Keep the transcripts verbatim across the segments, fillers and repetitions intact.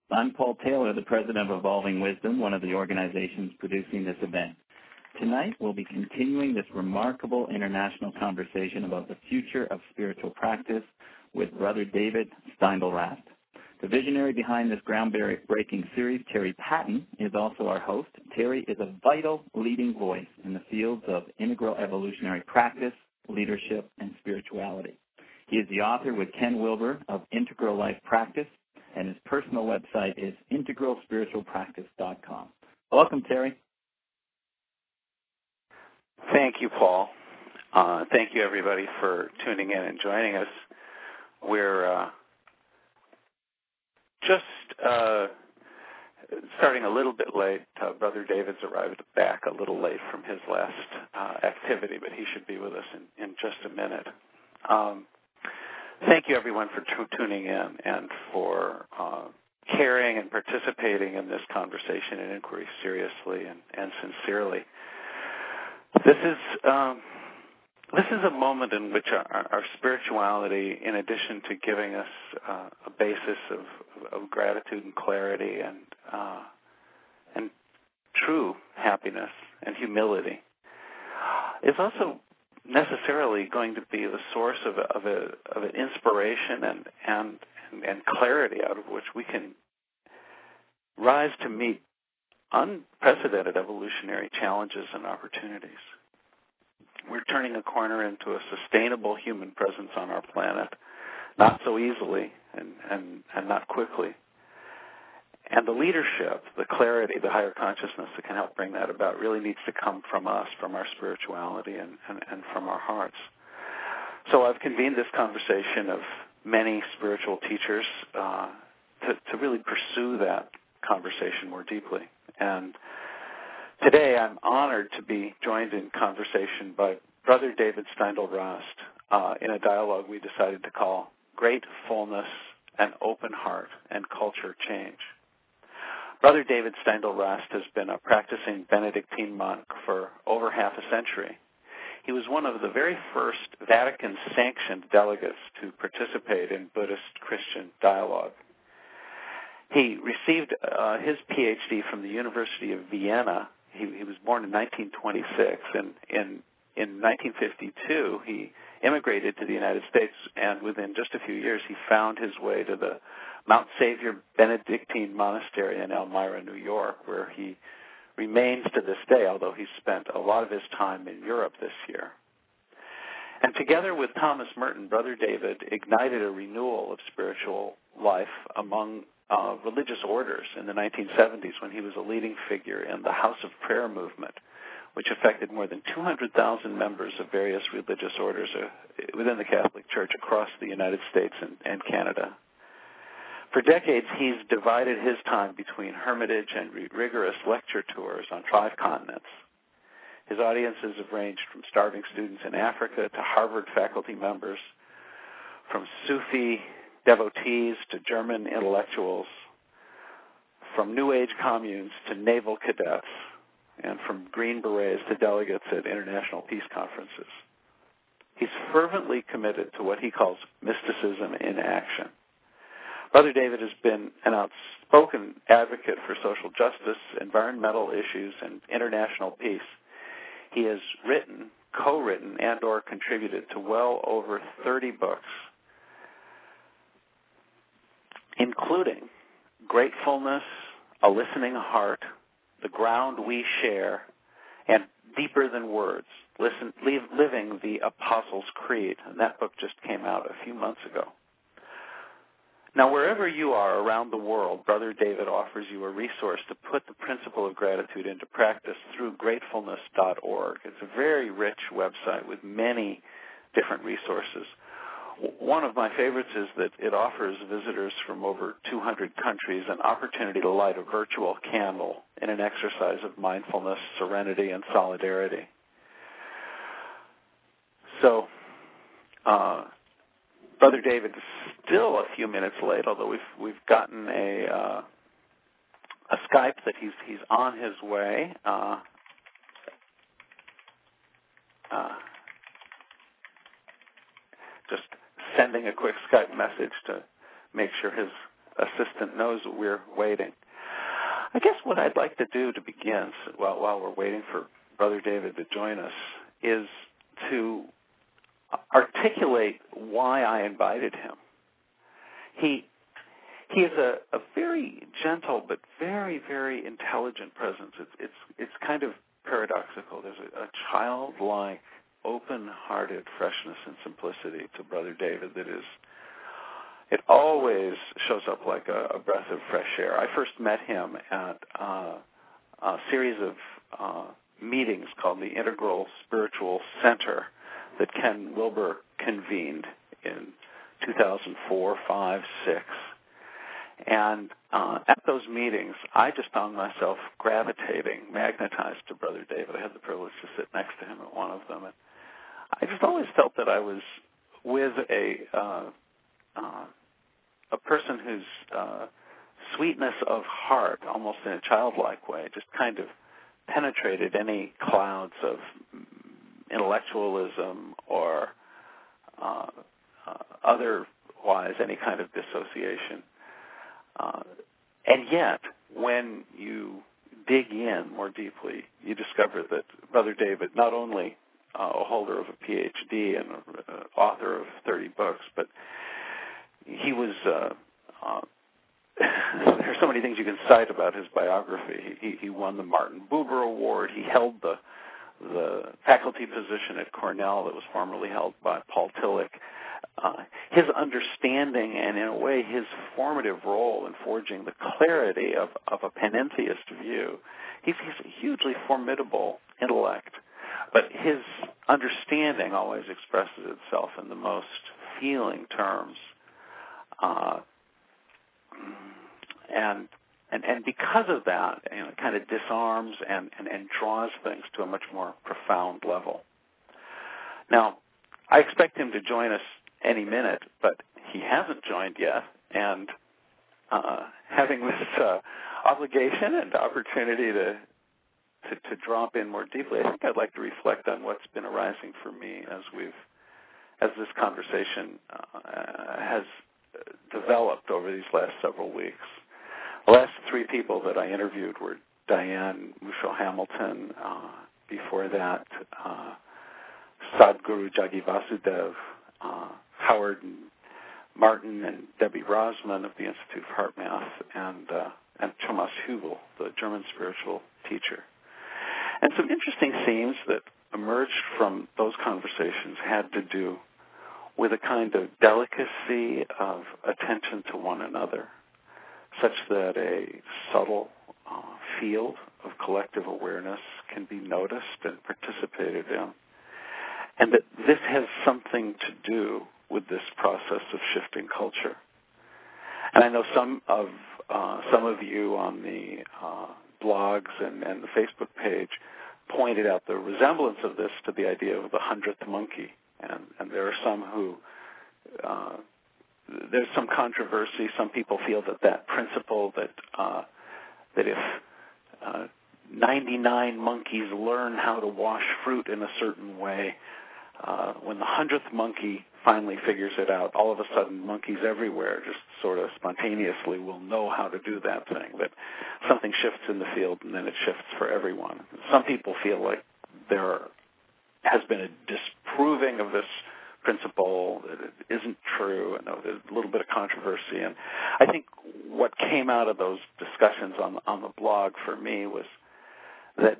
I'm Paul Taylor, the president of Evolving Wisdom, one of the organizations producing this event. Tonight, we'll be continuing this remarkable international conversation about the future of spiritual practice with Brother David Steindl-Rast. The visionary behind this groundbreaking series, Terry Patton, is also our host. Terry is a vital leading voice in the fields of integral evolutionary practice, leadership, and spirituality. He is the author with Ken Wilber of Integral Life Practice, and his personal website is integral spiritual practice dot com. Welcome, Terry. Thank you, Paul. Uh, thank you, everybody, for tuning in and joining us. We're uh, just uh, starting a little bit late. Uh, Brother David's arrived back a little late from his last uh, activity, but he should be with us in, in just a minute. Um, thank you, everyone, for t- tuning in and for uh, caring and participating in this conversation and inquiry seriously and, and sincerely. This is um, this is a moment in which our, our spirituality, in addition to giving us uh, a basis of, of gratitude and clarity and uh, and true happiness and humility, is also necessarily going to be the source of a, of, a, of an inspiration and, and and clarity out of which we can rise to meet unprecedented evolutionary challenges and opportunities. We're turning a corner into a sustainable human presence on our planet, not so easily and, and, and not quickly. And the leadership, the clarity, the higher consciousness that can help bring that about really needs to come from us, from our spirituality and, and, and from our hearts. So I've convened this conversation of many spiritual teachers uh, to, to really pursue that conversation more deeply. And today I'm honored to be joined in conversation by Brother David Steindl-Rast uh, in a dialogue we decided to call Great Fullness and Open Heart and Culture Change. Brother David Steindl-Rast has been a practicing Benedictine monk for over half a century. He was one of the very first Vatican-sanctioned delegates to participate in Buddhist-Christian dialogue. He received uh, his P H D from the University of Vienna. He, he was born in nineteen twenty-six, and in, in nineteen fifty-two, he immigrated to the United States, and within just a few years, he found his way to the Mount Savior Benedictine Monastery in Elmira, New York, where he remains to this day, although he spent a lot of his time in Europe this year. And together with Thomas Merton, Brother David ignited a renewal of spiritual life among uh, religious orders in the nineteen seventies when he was a leading figure in the House of Prayer movement, which affected more than two hundred thousand members of various religious orders uh, within the Catholic Church across the United States and, and Canada. For decades, he's divided his time between hermitage and rigorous lecture tours on five continents. His audiences have ranged from starving students in Africa to Harvard faculty members, from Sufi devotees to German intellectuals, from New Age communes to naval cadets, and from Green Berets to delegates at international peace conferences. He's fervently committed to what he calls mysticism in action. Brother David has been an outspoken advocate for social justice, environmental issues, and international peace. He has written, co-written, and or contributed to well over thirty books, including Gratefulness, A Listening Heart, The Ground We Share, and Deeper Than Words, Listen, Living the Apostles' Creed. And that book just came out a few months ago. Now, wherever you are around the world, Brother David offers you a resource to put the principle of gratitude into practice through gratefulness dot org. It's a very rich website with many different resources. One of my favorites is that it offers visitors from over two hundred countries an opportunity to light a virtual candle in an exercise of mindfulness, serenity, and solidarity. So, uh, Brother David is still a few minutes late, although we've we've gotten a uh, a Skype that he's he's on his way. Uh, uh, just sending a quick Skype message to make sure his assistant knows that we're waiting. I guess what I'd like to do to begin, while, while we're waiting for Brother David to join us, is to articulate why I invited him. He he is a, a very gentle but very, very intelligent presence. It's it's it's kind of paradoxical. There's a, a childlike, open-hearted freshness and simplicity to Brother David that is, it always shows up like a, a breath of fresh air. I first met him at uh, a series of uh, meetings called the Integral Spiritual Center that Ken Wilber convened in two thousand four, five, six. And uh, at those meetings, I just found myself gravitating, magnetized to Brother David. I had the privilege to sit next to him at one of them. And I just always felt that I was with a uh, uh, a person whose uh, sweetness of heart, almost in a childlike way, just kind of penetrated any clouds of intellectualism or uh, uh, otherwise any kind of dissociation. Uh, and yet, when you dig in more deeply, you discover that Brother David, not only uh, a holder of a P H D and an author of thirty books, but he was, uh, uh, there are so many things you can cite about his biography. He, he won the Martin Buber Award. He held the the faculty position at Cornell that was formerly held by Paul Tillich. Uh, his understanding and, in a way, his formative role in forging the clarity of, of a panentheist view. He's, he's a hugely formidable intellect, but his understanding always expresses itself in the most feeling terms. Uh, and And, and because of that, you know, it kind of disarms and, and, and draws things to a much more profound level. Now, I expect him to join us any minute, but he hasn't joined yet. And uh, having this uh, obligation and opportunity to, to to drop in more deeply, I think I'd like to reflect on what's been arising for me as we've as this conversation uh, has developed over these last several weeks. The last three people that I interviewed were Diane Mushel-Hamilton, uh, before that uh, Sadhguru Jaggi Vasudev, uh, Howard and Martin and Debbie Rosman of the Institute of Heart Math, and, uh, and Thomas Hügel, the German spiritual teacher. And some interesting themes that emerged from those conversations had to do with a kind of delicacy of attention to one another, such that a subtle uh, field of collective awareness can be noticed and participated in, and that this has something to do with this process of shifting culture. And I know some of uh, some of you on the uh, blogs and, and the Facebook page pointed out the resemblance of this to the idea of the hundredth monkey, and, and there are some who uh, there's some controversy. Some people feel that that principle that uh, that if uh, ninety-nine monkeys learn how to wash fruit in a certain way, uh, when the hundredth monkey finally figures it out, all of a sudden monkeys everywhere just sort of spontaneously will know how to do that thing, that something shifts in the field and then it shifts for everyone. Some people feel like there has been a disproving of this principle, that it isn't true, and there's a little bit of controversy. And I think what came out of those discussions on, on the blog for me was that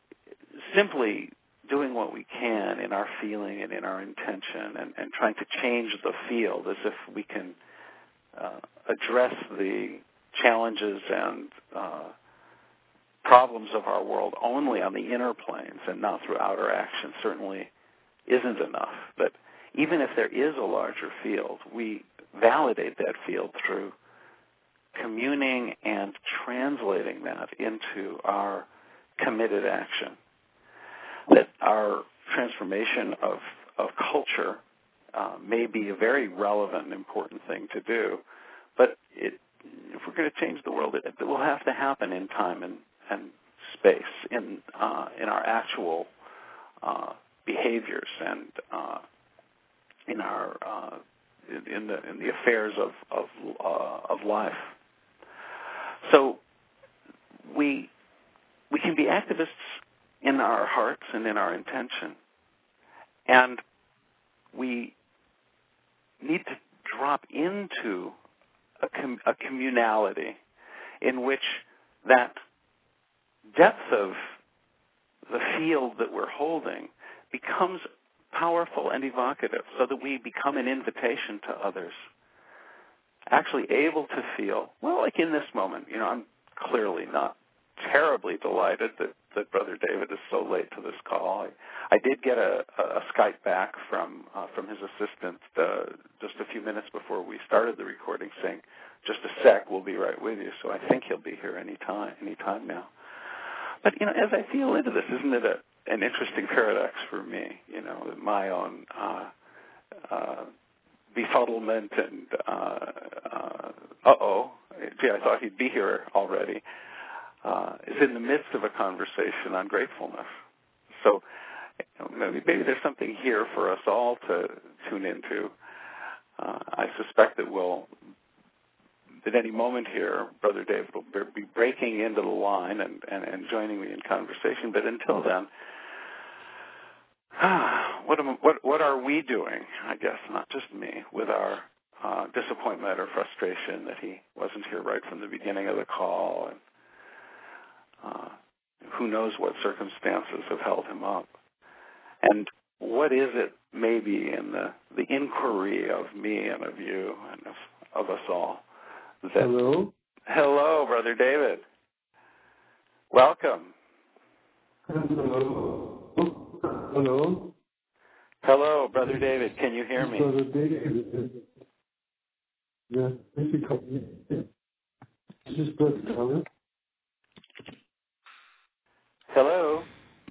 simply doing what we can in our feeling and in our intention and, and trying to change the field as if we can uh, address the challenges and uh, problems of our world only on the inner planes and not through outer action certainly isn't enough. But even if there is a larger field, we validate that field through communing and translating that into our committed action. That our transformation of, of culture uh, may be a very relevant and important thing to do, but it, if we're going to change the world, it, it will have to happen in time and, and space, in uh, in our actual uh, behaviors and uh, in our uh, in the in the affairs of of, uh, of life. So we we can be activists in our hearts and in our intention, and we need to drop into a, com- a communality in which that depth of the field that we're holding becomes powerful and evocative, so that we become an invitation to others, actually able to feel, well, like in this moment, you know, I'm clearly not terribly delighted that, that Brother David is so late to this call. I, I did get a, a Skype back from uh, from his assistant uh, just a few minutes before we started the recording saying, just a sec, we'll be right with you. So I think he'll be here any time, any time now. But, you know, as I feel into this, isn't it a, an interesting paradox for me, you know, my own uh, uh, befuddlement and, uh, uh, uh-oh, gee, I thought he'd be here already, uh, is in the midst of a conversation on gratefulness. So you know, maybe, maybe there's something here for us all to tune into. Uh, I suspect that we'll, at any moment here, Brother David will be breaking into the line and, and, and joining me in conversation. But until then, what, am, what, what are we doing, I guess, not just me, with our uh, disappointment or frustration that he wasn't here right from the beginning of the call, and uh, who knows what circumstances have held him up. And what is it maybe in the, the inquiry of me and of you and of, of us all? That, Hello? Hello, Brother David. Welcome. Hello? Hello? Hello, Brother David. Can you hear me? Brother David. Yeah, this is Brother Colin. Hello?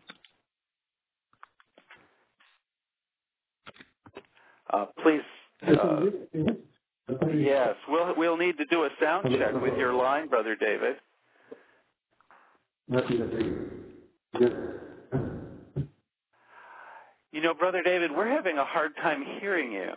Uh, please. Uh, yes, we'll we'll need to do a sound check with your line, Brother David. You know, Brother David, we're having a hard time hearing you.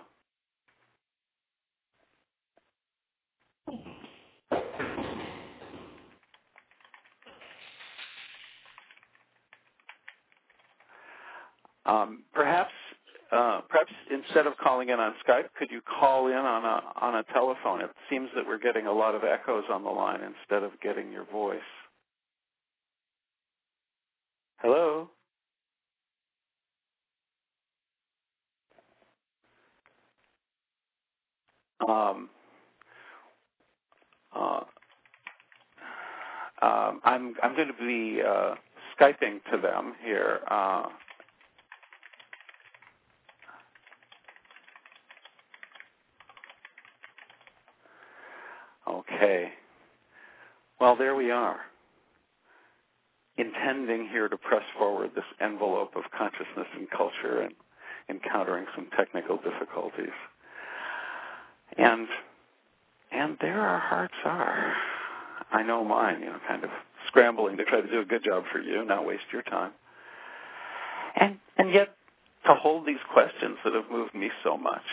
Um, perhaps, uh, perhaps instead of calling in on Skype, could you call in on a on a telephone? It seems that we're getting a lot of echoes on the line instead of getting your voice. Hello? Um, uh, um, I'm I'm going to be uh, Skyping to them here. Uh, okay. Well, there we are, intending here to press forward this envelope of consciousness and culture and encountering some technical difficulties. And and there our hearts are. I know mine, you know, kind of scrambling to try to do a good job for you, not waste your time. And and yet to hold these questions that have moved me so much.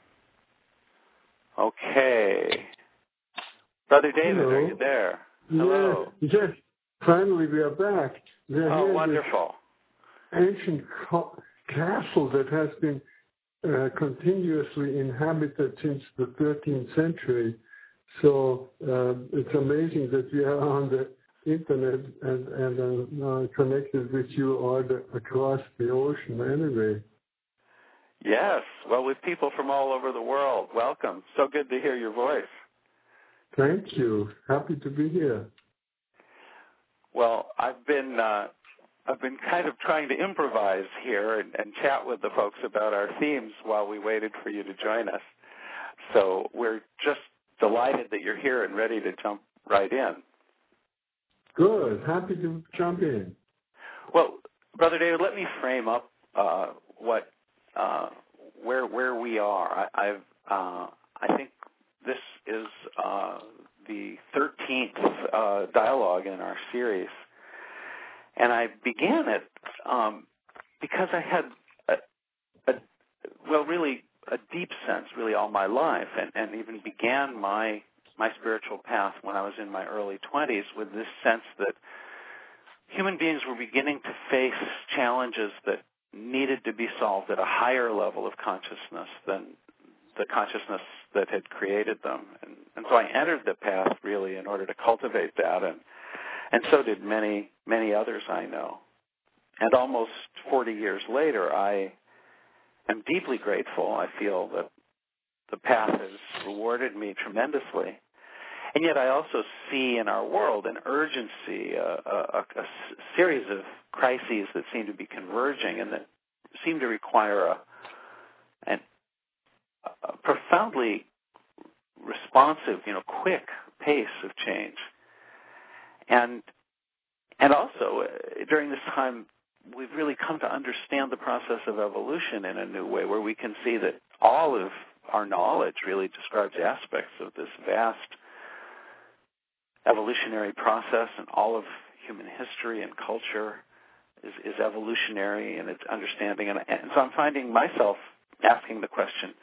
Okay. Brother David, Hello. are you there? Hello. Yes, yes. Finally, we are back. We are Oh, here wonderful. in this ancient co- castle that has been uh, continuously inhabited since the thirteenth century. So uh, it's amazing that we are on the internet and, and uh, connected with you all the, across the ocean anyway. Yes. Well, with people from all over the world. Welcome. So good to hear your voice. Thank you. Happy to be here. Well, I've been uh, I've been kind of trying to improvise here and, and chat with the folks about our themes while we waited for you to join us. So we're just delighted that you're here and ready to jump right in. Good. Happy to jump in. Well, Brother David, let me frame up uh, what uh, where where we are. I, I've uh, I think this is uh, the thirteenth uh, dialogue in our series, and I began it um, because I had a, a, well, really a deep sense really all my life, and, and even began my my spiritual path when I was in my early twenties with this sense that human beings were beginning to face challenges that needed to be solved at a higher level of consciousness than the consciousness that had created them. And, and so I entered the path really in order to cultivate that, and and so did many, many others I know. And almost forty years later, I am deeply grateful. I feel that the path has rewarded me tremendously. And yet I also see in our world an urgency, a, a, a series of crises that seem to be converging and that seem to require a, an, a profoundly responsive, you know, quick pace of change. And and also, uh, during this time, we've really come to understand the process of evolution in a new way, where we can see that all of our knowledge really describes aspects of this vast evolutionary process, and all of human history and culture is, is evolutionary in its understanding. And, and so I'm finding myself asking the question,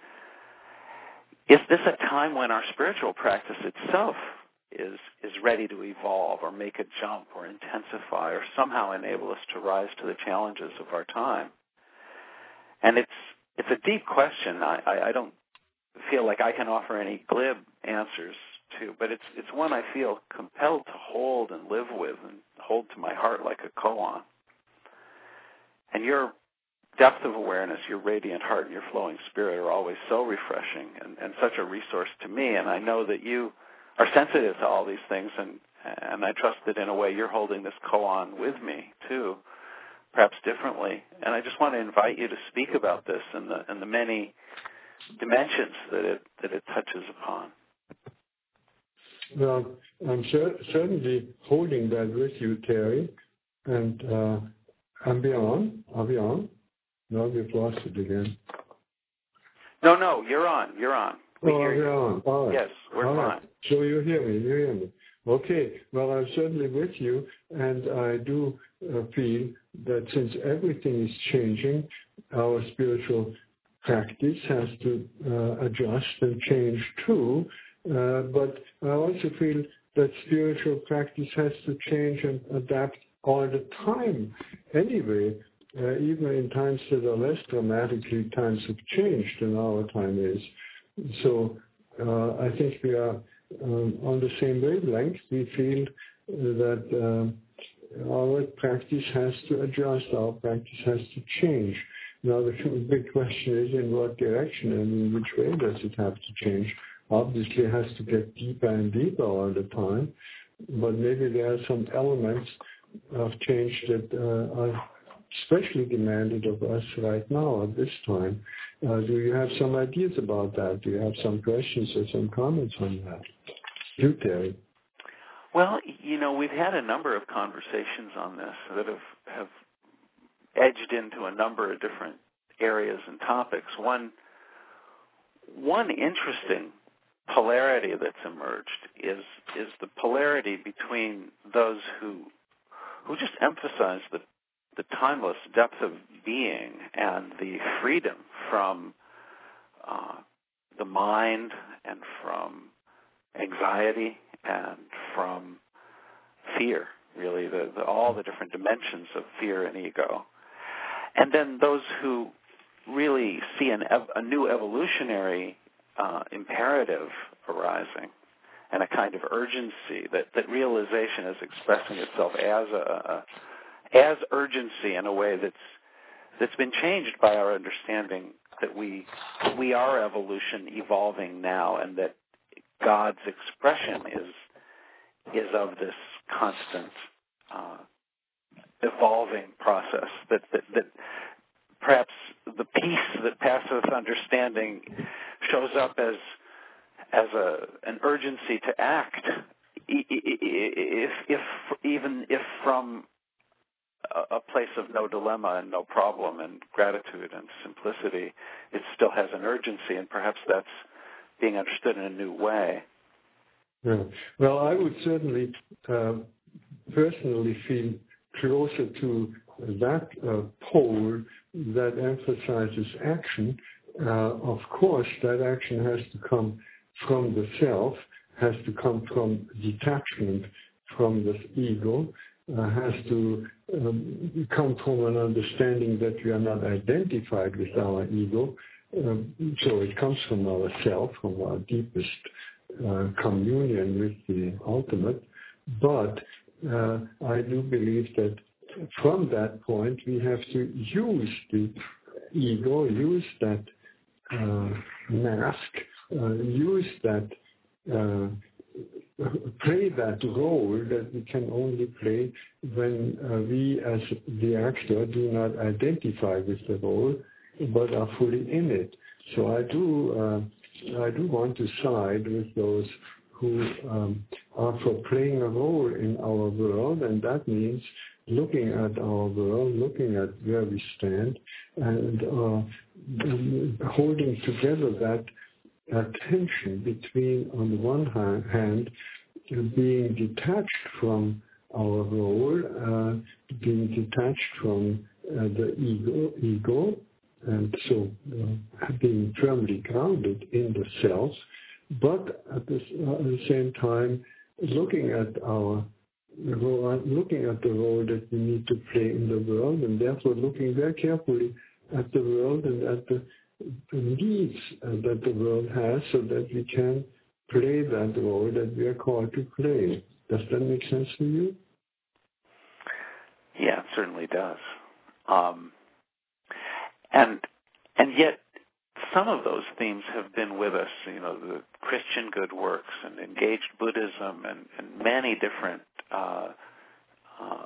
is this a time when our spiritual practice itself is is ready to evolve or make a jump or intensify or somehow enable us to rise to the challenges of our time? And it's it's a deep question. I, I, I don't feel like I can offer any glib answers to, but it's it's one I feel compelled to hold and live with and hold to my heart like a koan. And your depth of awareness, your radiant heart, and your flowing spirit are always so refreshing and, and such a resource to me. And I know that you are sensitive to all these things, and and I trust that in a way you're holding this koan with me too, perhaps differently. And I just want to invite you to speak about this and the and the many dimensions that it that it touches upon. Well, I'm cer- certainly holding that with you, Terry, and uh, I'm beyond. Are we on? No, we've lost it again. No, no, you're on. You're on. We oh, hear you. You're on. All right. Yes, we're All fine. Right. So you hear me. You hear me. Okay. Well, I'm certainly with you, and I do uh, feel that since everything is changing, our spiritual practice has to uh, adjust and change too. Uh, but I also feel that spiritual practice has to change and adapt all the time anyway, uh, even in times that are less dramatically times of change than our time is. So uh, I think we are um, on the same wavelength. We feel that uh, our practice has to adjust, our practice has to change. Now the big question is in what direction and in which way does it have to change? Obviously, it has to get deeper and deeper all the time, but maybe there are some elements of change that uh, are especially demanded of us right now at this time. Uh, do you have some ideas about that? Do you have some questions or some comments on that? You, Terry. Well, you know, we've had a number of conversations on this that have, have edged into a number of different areas and topics. One, one interesting polarity that's emerged is is the polarity between those who who just emphasize the the timeless depth of being and the freedom from uh, the mind and from anxiety and from fear, really, the, the, all the different dimensions of fear and ego. And then those who really see an ev- a new evolutionary uh, imperative arising and a kind of urgency, that, that realization is expressing itself as a, a as urgency in a way that's that's been changed by our understanding that we we are evolution evolving now, and that God's expression is is of this constant uh, evolving process. That, that that perhaps the peace that passeth understanding shows up as as a an urgency to act, if if even if from a place of no dilemma and no problem and gratitude and simplicity, it still has an urgency, and perhaps that's being understood in a new way. Yeah. Well, I would certainly uh, personally feel closer to that uh, pole that emphasizes action uh, of course, that action has to come from the self, has to come from detachment from this ego, uh, has to um, come from an understanding that we are not identified with our ego. Um, so it comes from our self, from our deepest uh, communion with the ultimate. But uh, I do believe that from that point we have to use the ego, use that uh, mask, uh, use that, uh, play that role that we can only play when uh, we as the actor do not identify with the role but are fully in it. So I do, uh, I do want to side with those who um, are for playing a role in our world, and that means looking at our world, looking at where we stand, and uh, holding together that uh, tension between, on the one hand, being detached from our role, uh, being detached from uh, the ego, ego, and so uh, being firmly grounded in the self, but at the, uh, at the same time looking at our role, looking at the role that we need to play in the world, and therefore looking very carefully at the world and at the, the needs uh, that the world has, so that we can play that role that we are called to play. Does that make sense to you? Yeah, it certainly does. Um, and and yet, some of those themes have been with us. You know, the Christian good works and engaged Buddhism and, and many different uh, uh,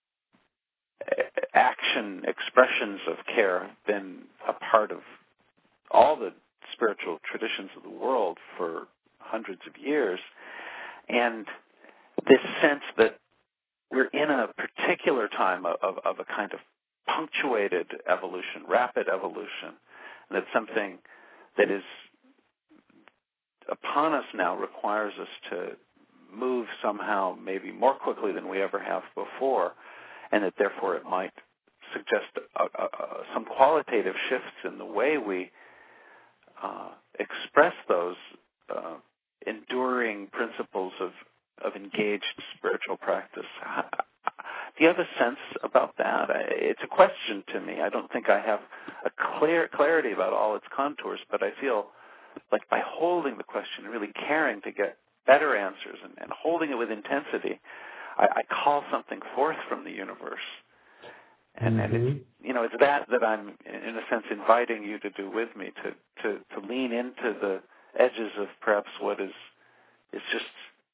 action expressions of care have been a part of all the spiritual traditions of the world for hundreds of years. And this sense that we're in a particular time of, of, of a kind of punctuated evolution, rapid evolution, and that something that is upon us now requires us to move somehow maybe more quickly than we ever have before, and that therefore it might suggest a, a, a, some qualitative shifts in the way we uh, express those uh, enduring principles of, of engaged spiritual practice. Do you have a sense about that? It's a question to me. I don't think I have a clear clarity about all its contours, but I feel like by holding the question and really caring to get better answers and, and holding it with intensity, I, I call something forth from the universe. And, mm-hmm. and it's, you know, it's that that I'm, in a sense, inviting you to do with me, to, to, to lean into the edges of perhaps what is is just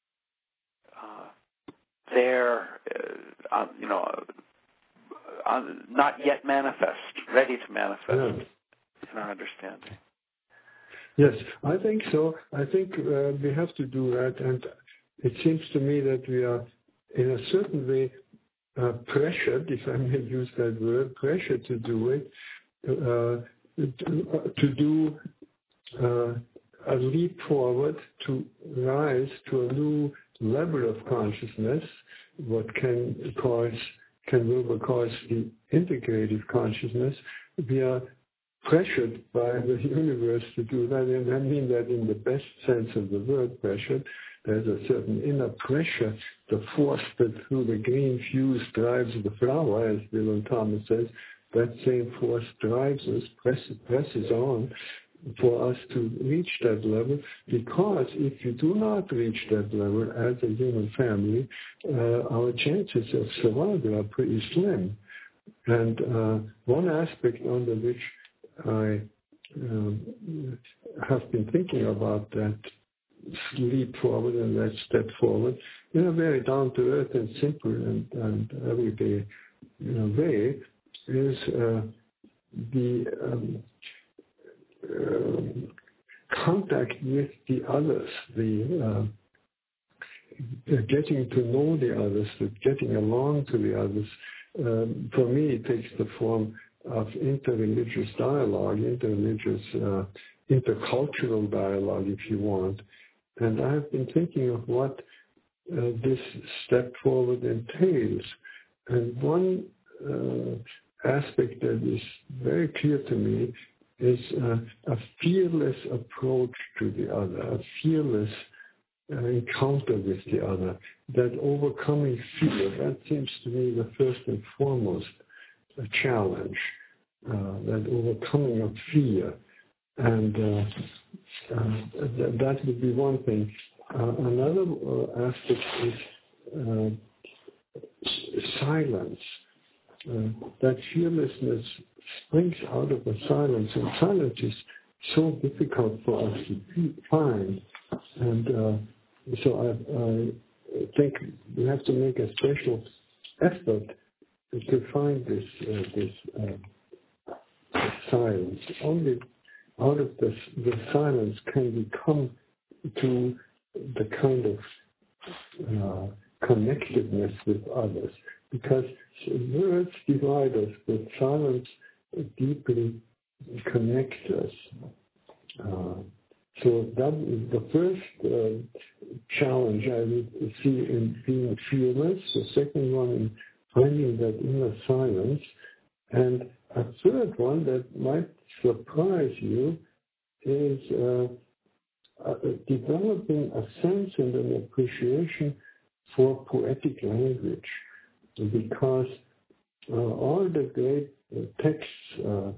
uh, there, uh, on, you know, uh, on, not yet manifest, ready to manifest yeah. in our understanding. Yes, I think so. I think uh, we have to do that, and it seems to me that we are, in a certain way, uh, pressured, if I may use that word, pressured to do it, uh, to, to do uh, a leap forward, to rise to a new level of consciousness, what can cause, can Wilber calls the integrative consciousness. We are pressured by the universe to do that, and I mean that in the best sense of the word, pressured. There's a certain inner pressure, the force that through the green fuse drives the flower, as William Thomas says. That same force drives us, presses, presses on for us to reach that level, because if you do not reach that level as a human family, uh, our chances of survival are pretty slim. And uh, one aspect under which I um, have been thinking about that leap forward and that step forward in a very down-to-earth and simple and, and everyday you know, way is uh, the um, uh, contact with the others, the uh, getting to know the others, the getting along to the others. Um, for me, it takes the form of interreligious dialogue, interreligious, uh, intercultural dialogue, if you want. And I have been thinking of what uh, this step forward entails. And one uh, aspect that is very clear to me is uh, a fearless approach to the other, a fearless uh, encounter with the other, that overcoming fear, that seems to me the first and foremost a challenge, uh, that overcoming of fear. And uh, uh, th- that would be one thing. Uh, another uh, aspect is uh, silence. Uh, that fearlessness springs out of the silence, and silence is so difficult for us to find. And uh, so I, I think we have to make a special effort to find this uh, this uh, silence. Only out of this, the silence can we come to the kind of uh, connectedness with others, because words divide us, but silence deeply connects us. Uh, so that is the first uh, challenge I would see in being fearless. The second one in finding that inner silence, and a third one that might surprise you is uh, uh, developing a sense and an appreciation for poetic language, because uh, all the great uh, texts uh,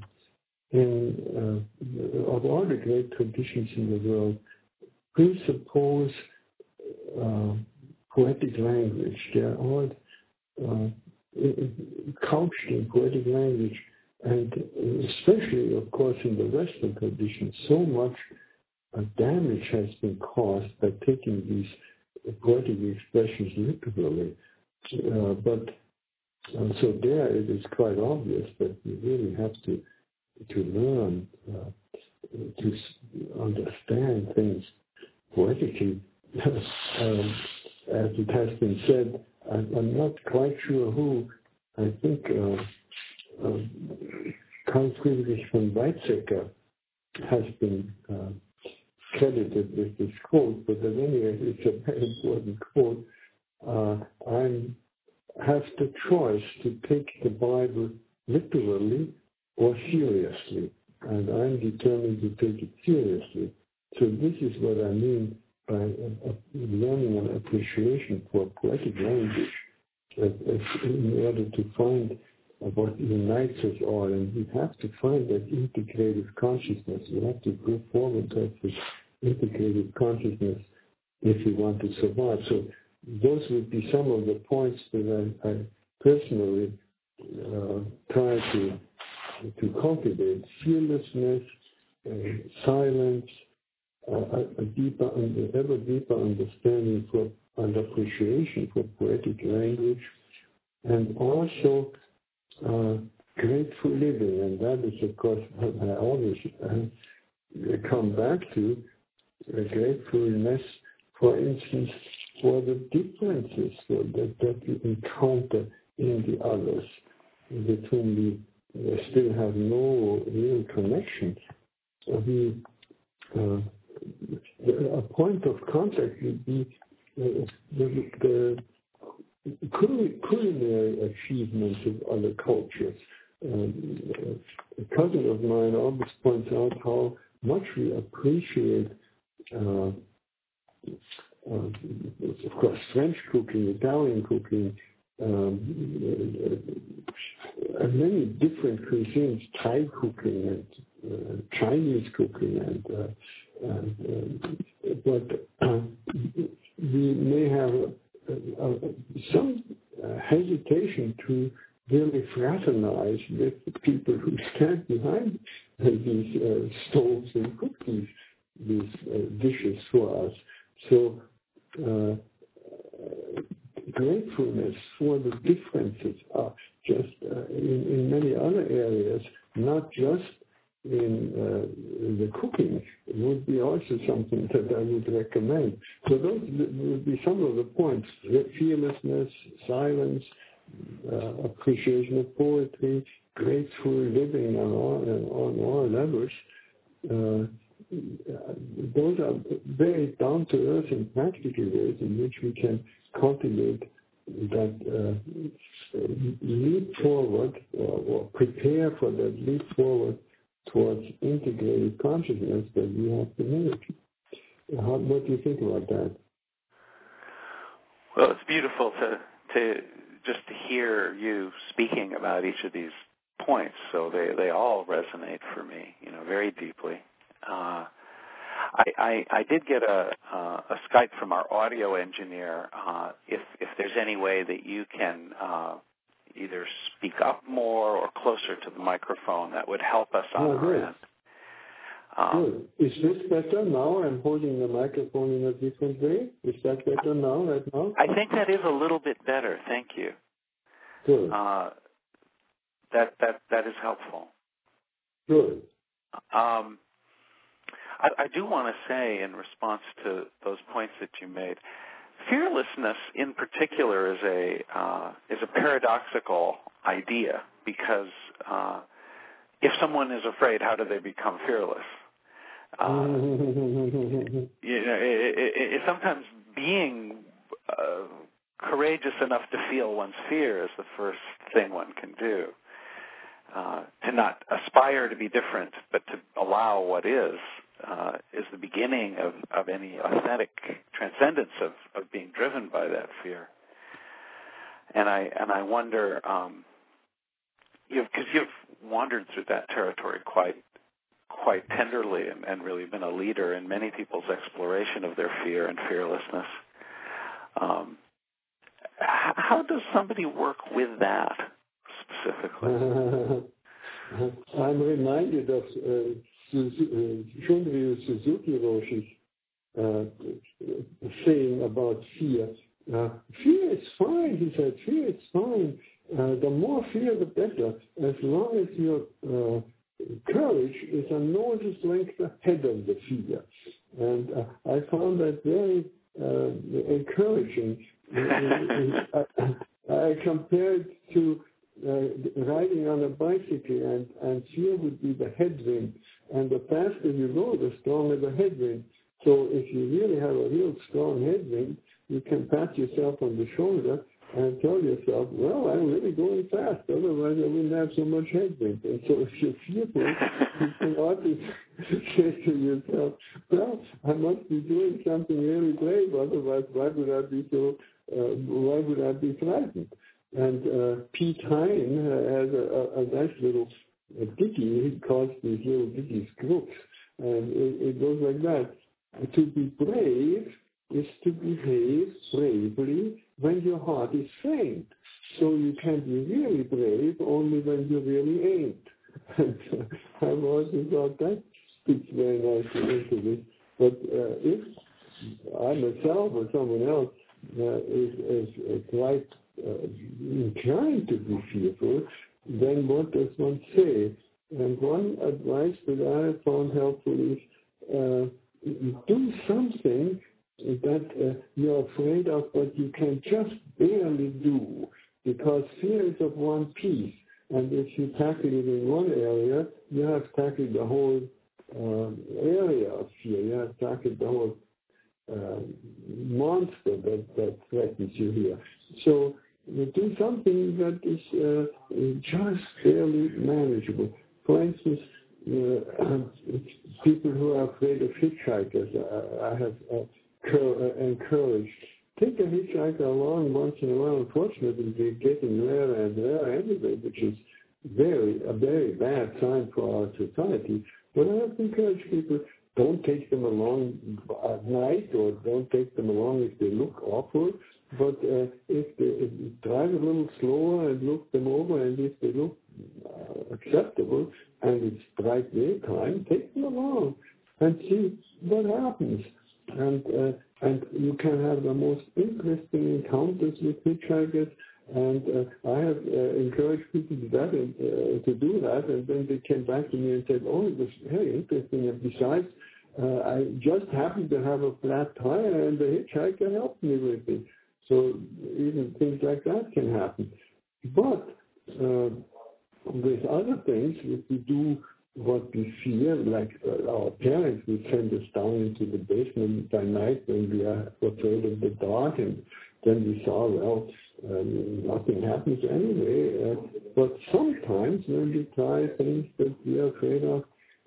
in uh, of all the great traditions in the world presuppose uh, poetic language. They are all uh, couched in poetic language, and especially, of course, in the Western tradition, so much uh, damage has been caused by taking these poetic expressions literally. Uh, but uh, so there it is quite obvious that we really have to to learn uh, to understand things poetically. um, as it has been said, I'm, I'm not quite sure who. I think uh, uh, Karl Friedrich von Weizsäcker has been uh, credited with this quote, but at any rate, it's a very important quote. Uh, I have the choice to take the Bible literally or seriously, and I'm determined to take it seriously. So this is what I mean by uh, uh, learning an appreciation for poetic language, uh, uh, in order to find uh, what unites us all. And we have to find that integrative consciousness. We have to go forward to this integrative consciousness if we want to survive. So those would be some of the points that I, I personally uh, try to to cultivate: fearlessness, uh, silence, uh, a, a deeper, and ever deeper understanding for and appreciation for poetic language, and also uh, grateful living. And that is, of course, what I always uh, come back to: uh, gratefulness, for instance, for the differences that, that we encounter in the others, with whom we uh, still have no real connection. So we, uh, a point of contact would be uh, the, the culinary achievements of other cultures. Um, a cousin of mine always points out how much we appreciate uh, Uh, of course, French cooking, Italian cooking, um, uh, many different cuisines, Thai cooking and uh, Chinese cooking, and, uh, and uh, but uh, we may have uh, uh, some uh, hesitation to really fraternize with the people who stand behind these uh, stoves and cook these, these uh, dishes for us. So Uh, gratefulness for the differences are just uh, in, in many other areas, not just in, uh, in the cooking. It would be also something that I would recommend. So those would be some of the points: fearlessness, silence, uh, appreciation of poetry, grateful living on all, on all levels. Uh, Those are very down-to-earth and practical ways in which we can cultivate that uh, leap forward, or, or prepare for that leap forward towards integrated consciousness that we have to manage. How, what do you think about that? Well, it's beautiful to to just to hear you speaking about each of these points. So they, they all resonate for me, you know, very deeply. Uh, I, I, I did get a, uh, a Skype from our audio engineer. Uh, if if there's any way that you can uh, either speak up more or closer to the microphone, that would help us on oh, our good. end. Um, good. Is this better now? I'm holding the microphone in a different way. Is that better now, right now? I think that is a little bit better. Thank you. Good. Uh, that that that is helpful. Good. Um, I, I do want to say, in response to those points that you made, fearlessness, in particular, is a uh, is a paradoxical idea because uh, if someone is afraid, how do they become fearless? Uh, you know, it, it, it, sometimes being uh, courageous enough to feel one's fear is the first thing one can do. Uh, to not aspire to be different, but to allow what is, uh, is the beginning of, of any authentic transcendence of, of being driven by that fear. And I and I wonder, um, you've because you've wandered through that territory quite quite tenderly and, and really been a leader in many people's exploration of their fear and fearlessness. Um, h- how does somebody work with that specifically? I'm reminded of uh, Shunryu Suzuki Roshi's uh, saying about fear. Uh, fear is fine, he said. Fear is fine. Uh, the more fear, the better, as long as your uh, courage is a nose's length ahead of the fear. And uh, I found that very uh, encouraging. I, I compared to uh, riding on a bicycle, and, and fear would be the headwind. And the faster you go, the stronger the headwind. So if you really have a real strong headwind, you can pat yourself on the shoulder and tell yourself, well, I'm really going fast, otherwise I wouldn't have so much headwind. And so if you're fearful, you can always say to yourself, well, I must be doing something really brave, otherwise why would I be so, uh, why would I be frightened? And uh, Pete Hine uh, has a, a, a nice little a ditty. He calls these little ditties crooks. And it, it goes like that. To be brave is to behave bravely when your heart is faint. So you can be really brave only when you really ain't. And uh, I've also thought that speaks very nicely into this. But uh, if I myself or someone else uh, is, is, is quite uh, inclined to be fearful, then what does one say? And one advice that I have found helpful is uh, do something that uh, you're afraid of, but you can just barely do, because fear is of one piece. And if you tackle it in one area, you have tackled the whole um, area of fear. You have tackled the whole uh, monster that, that threatens you here. So you do something that is uh, just barely manageable. For instance, uh, people who are afraid of hitchhikers, uh, I have uh, cur- uh, encouraged. Take a hitchhiker along once in a while. Unfortunately, they're getting rarer and rarer anyway, which is very a very bad sign for our society. But I have encouraged people, don't take them along at night, or don't take them along if they look awful. But uh, if they if you drive a little slower and look them over, and if they look uh, acceptable and it's bright daytime, take them along and see what happens. And uh, and you can have the most interesting encounters with hitchhikers. And uh, I have uh, encouraged people to, that and, uh, to do that, and then they came back to me and said, oh, it was very interesting. And besides, uh, I just happened to have a flat tire, and the hitchhiker helped me with it. So even things like that can happen. But uh, with other things, if we do what we fear, like uh, our parents would send us down into the basement by night when we are afraid of the dark, and then we saw, well, um, nothing happens anyway. Uh, but sometimes when we try things that we are afraid of,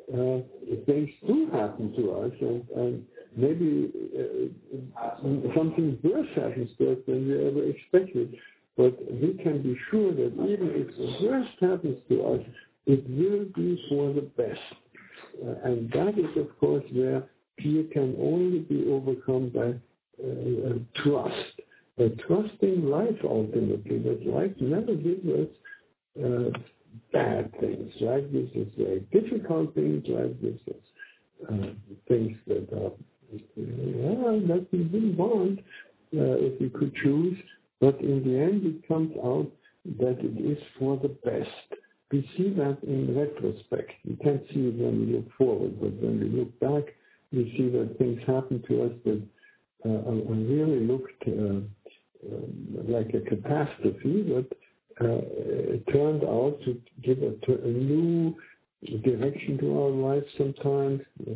uh, things do happen to us, and, and maybe uh, something worse happens to us than we ever expected. But we can be sure that even if the worst happens to us, it will be for the best. Uh, and that is, of course, where fear can only be overcome by uh, uh, trust. By trusting life ultimately, that life never gives us uh, bad things. Life gives us very difficult things. Life gives us uh, things that are yeah, that we didn't want uh, if we could choose. But in the end, it comes out that it is for the best. We see that in retrospect. We can't see it when we look forward, but when we look back, we see that things happen to us that uh, really looked uh, uh, like a catastrophe, but uh, it turned out to give a, t- a new direction to our lives sometimes, uh,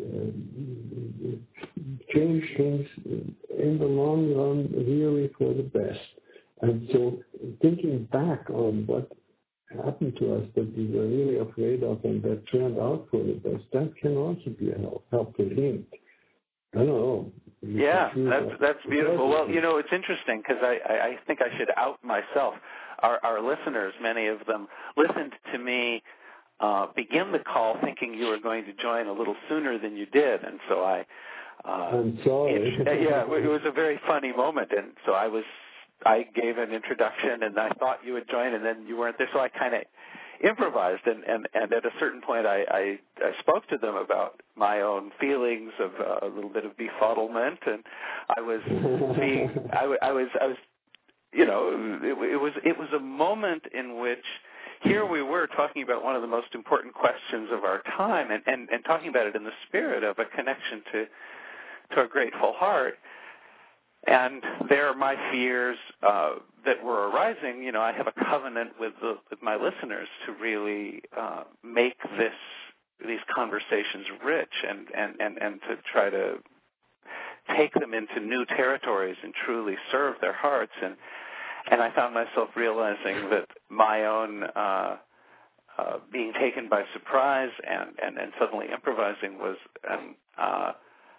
change things in the long run really for the best. And so thinking back on what happened to us that we were really afraid of and that turned out for the best, that can also be a help, helpful hint. I don't know. Yeah, that's that's beautiful. Well, you know, it's interesting because I, I, I think I should out myself. Our, our listeners, many of them, listened to me uh, begin the call thinking you were going to join a little sooner than you did, and so I. Uh, I'm sorry. It, yeah, it was a very funny moment, and so I was. I gave an introduction, and I thought you would join, and then you weren't there, so I kind of improvised, and, and, and at a certain point I, I, I spoke to them about my own feelings of uh, a little bit of befuddlement, and I was being, I, I was, I was, you know, it, it was, it was a moment in which here we were talking about one of the most important questions of our time, and, and, and talking about it in the spirit of a connection to, to a grateful heart. And there are my fears uh, that were arising. You know, I have a covenant with the, with my listeners to really uh, make this these conversations rich and, and, and, and to try to take them into new territories and truly serve their hearts. And and I found myself realizing that my own uh, uh, being taken by surprise and, and, and suddenly improvising was um, uh,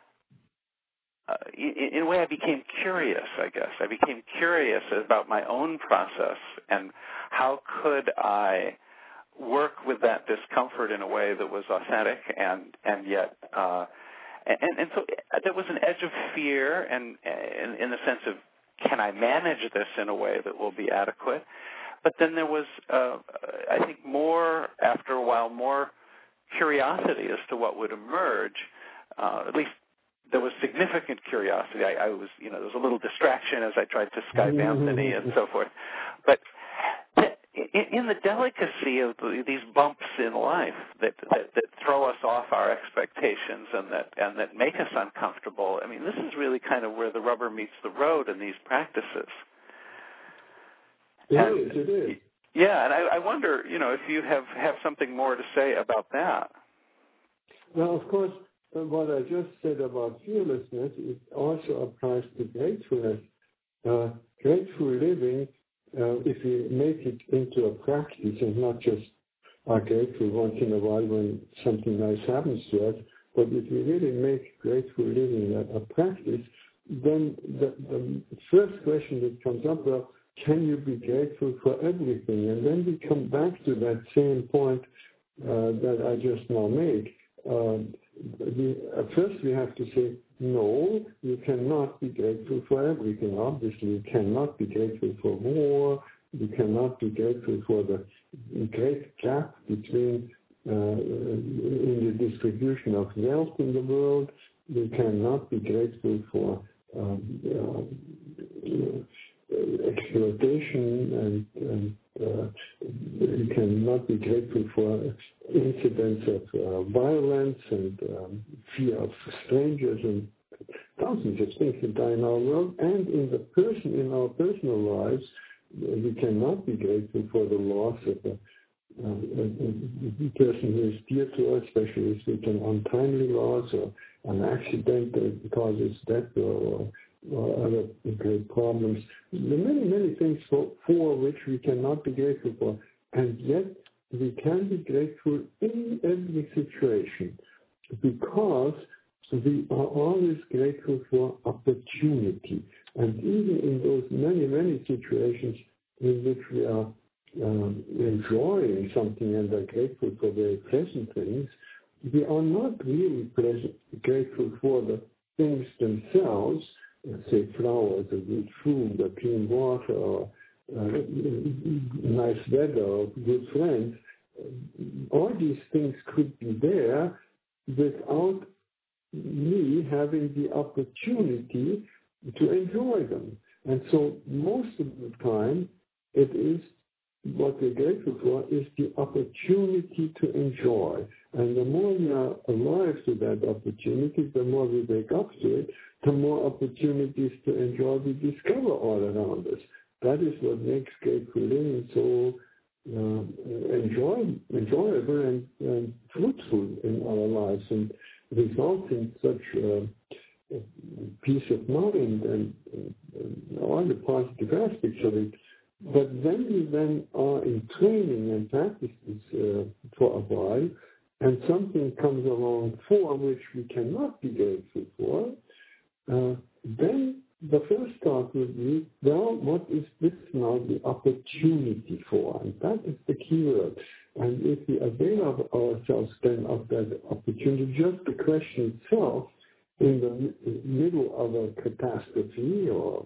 Uh, in, in a way, I became curious, I guess. I became curious about my own process and how could I work with that discomfort in a way that was authentic and, and yet, uh, and, and so there was an edge of fear and in, in the sense of, can I manage this in a way that will be adequate? But then there was, uh, I think, more, after a while, more curiosity as to what would emerge, uh, at least there was significant curiosity. I, I was, you know, there was a little distraction as I tried to Skype Anthony and so forth. But in, in the delicacy of the, these bumps in life that, that, that throw us off our expectations and that and that make us uncomfortable, I mean, this is really kind of where the rubber meets the road in these practices. It and, is, it is. Yeah, and I, I wonder, you know, if you have, have something more to say about that. Well, of course, what I just said about fearlessness, it also applies to gratefulness. Uh, grateful living, uh, if we make it into a practice and not just are grateful once in a while when something nice happens to us, but if we really make grateful living a, a practice, then the, the first question that comes up, well, can you be grateful for everything? And then we come back to that same point uh, that I just now made. Um, we, at first we have to say, no, you cannot be grateful for everything. Obviously, you cannot be grateful for war. You cannot be grateful for the great gap between uh, in the distribution of wealth in the world. You cannot be grateful for um, uh, exploitation, and, and uh, you cannot be grateful for incidents of uh, violence and um, fear of strangers and thousands of things that are in our world, and in the person in our personal lives. We cannot be grateful for the loss of a, uh, a, a person who is dear to us, especially if it's an untimely loss or an accident that causes death or, or other great problems. There are many, many things for, for which we cannot be grateful for. And yet we can be grateful in every situation because we are always grateful for opportunity. And even in those many, many situations in which we are um, enjoying something and are grateful for very pleasant things, we are not really present, grateful for the things themselves, let's say flowers or good food or clean water or uh, nice weather or good friends. All these things could be there without me having the opportunity to enjoy them. And so most of the time, it is what we're grateful for is the opportunity to enjoy. And the more we are alive to that opportunity, the more we wake up to it, the more opportunities to enjoy we discover all around us. That is what makes grateful living so uh, enjoy, enjoyable and, and fruitful in our lives and results in such uh, peace of mind and, and all the positive aspects of it. But when we then are in training and practice this uh, for a while, and something comes along for which we cannot be grateful for, uh, then the first thought would be, well, what is this now the opportunity for? And that is the key word. And if we avail of ourselves then of that opportunity, just the question itself in the middle of a catastrophe or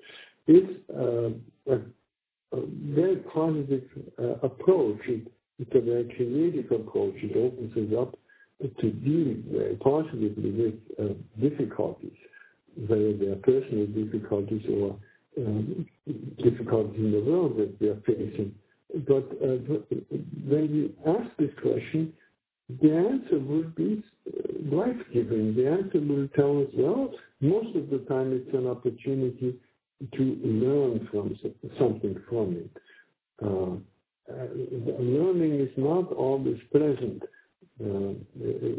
is uh, a A very positive uh, approach. It, it's a very creative approach. It opens us up to deal very positively with uh, difficulties, whether they are personal difficulties or um, difficulties in the world that we are facing. But uh, when we ask this question, the answer will be life-giving. The answer will tell us, well, most of the time it's an opportunity to learn from something from it. Uh, uh, learning is not always pleasant. Uh, it,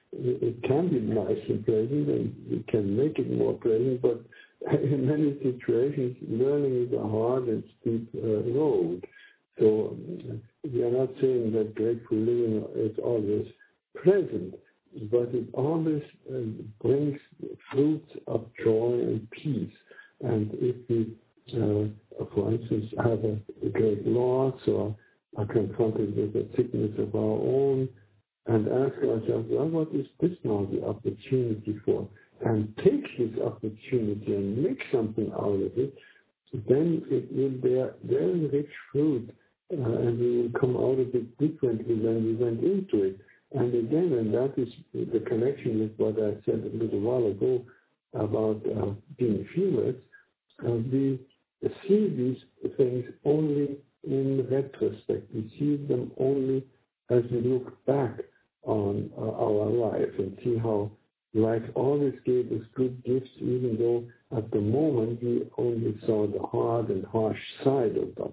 it can be nice and pleasant, and we can make it more pleasant, but in many situations, learning is a hard and steep uh, road. So uh, we are not saying that grateful living is always pleasant, but it always uh, brings fruits of joy and peace. And if we, uh, for instance, have a, a great loss or are confronted with a sickness of our own and ask ourselves, well, what is this now the opportunity for? And take this opportunity and make something out of it, then it will bear very rich fruit uh, and we will come out of it differently than we went into it. And again, and that is the connection with what I said a little while ago about uh, being fearless. Uh, we see these things only in retrospect. We see them only as we look back on uh, our life and see how life always gave us good gifts, even though at the moment we only saw the hard and harsh side of them.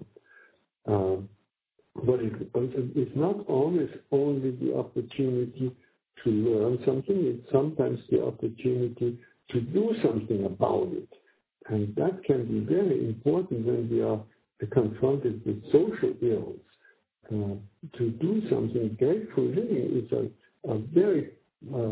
Uh, but it, it's not always only the opportunity to learn something. It's sometimes the opportunity to do something about it. And that can be very important when we are confronted with social ills. Uh, to do something, grateful living is a, a very uh,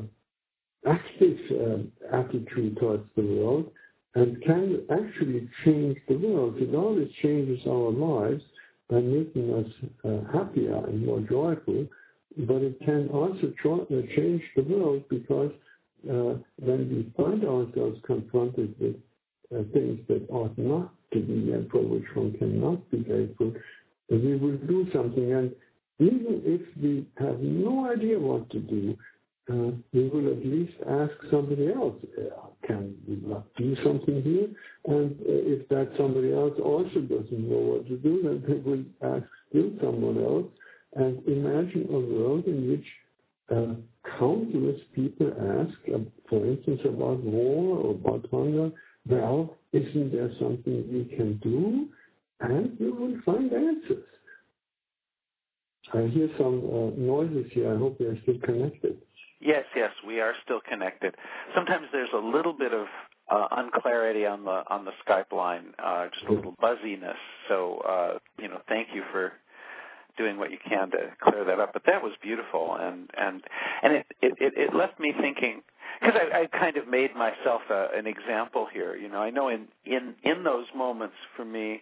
active uh, attitude towards the world and can actually change the world. It always changes our lives by making us uh, happier and more joyful, but it can also cho- uh, change the world because uh, when we find ourselves confronted with Uh, things that ought not to be and for which one cannot be grateful, we will do something. And even if we have no idea what to do, uh, we will at least ask somebody else, uh, can we not do something here? And uh, if that somebody else also doesn't know what to do, then they will ask still someone else. And imagine a world in which uh, countless people ask, uh, for instance, about war or about hunger. Well, isn't there something we can do? And we will find answers. I hear some uh, noises here. I hope they're still connected. Yes, yes, we are still connected. Sometimes there's a little bit of uh, unclarity on the on the Skype line, uh, just a little buzziness. So, uh, you know, thank you for doing what you can to clear that up. But that was beautiful, and and and it it, it left me thinking, because I, I kind of made myself a, an example here. You know, I know in in in those moments for me,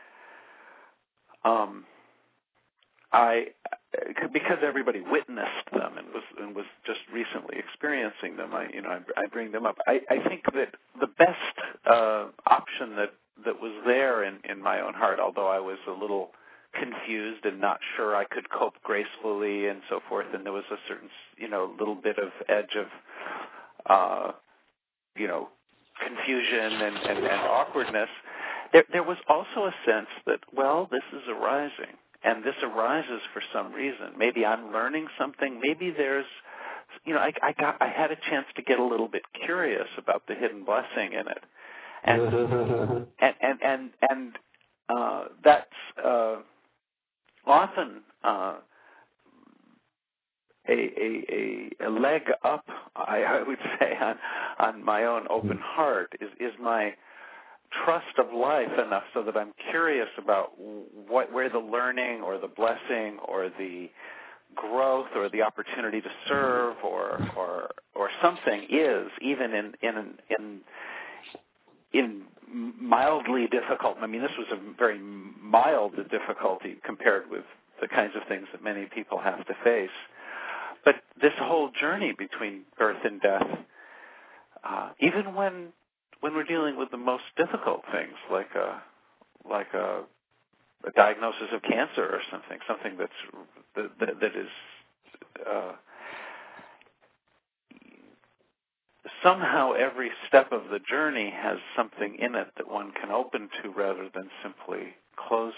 um, I because everybody witnessed them and was and was just recently experiencing them. I you know I, I bring them up. I, I think that the best uh, option that that was there in, in my own heart, although I was a little confused and not sure I could cope gracefully and so forth, and there was a certain, you know, little bit of edge of, uh, you know, confusion and, and, and awkwardness. There, there was also a sense that, well, this is arising, and this arises for some reason. Maybe I'm learning something. Maybe there's, you know, I, I got, I had a chance to get a little bit curious about the hidden blessing in it. And and and and, and uh, that's uh, often uh, a, a a leg up, I, I would say, on on my own open heart is is my trust of life enough so that I'm curious about what where the learning or the blessing or the growth or the opportunity to serve or or or something is, even in in in in mildly difficult. I mean, this was a very mild difficulty compared with the kinds of things that many people have to face. But this whole journey between birth and death, uh, even when when we're dealing with the most difficult things, like a like a, a diagnosis of cancer or something, something that's that, that is. Uh, Somehow every step of the journey has something in it that one can open to rather than simply close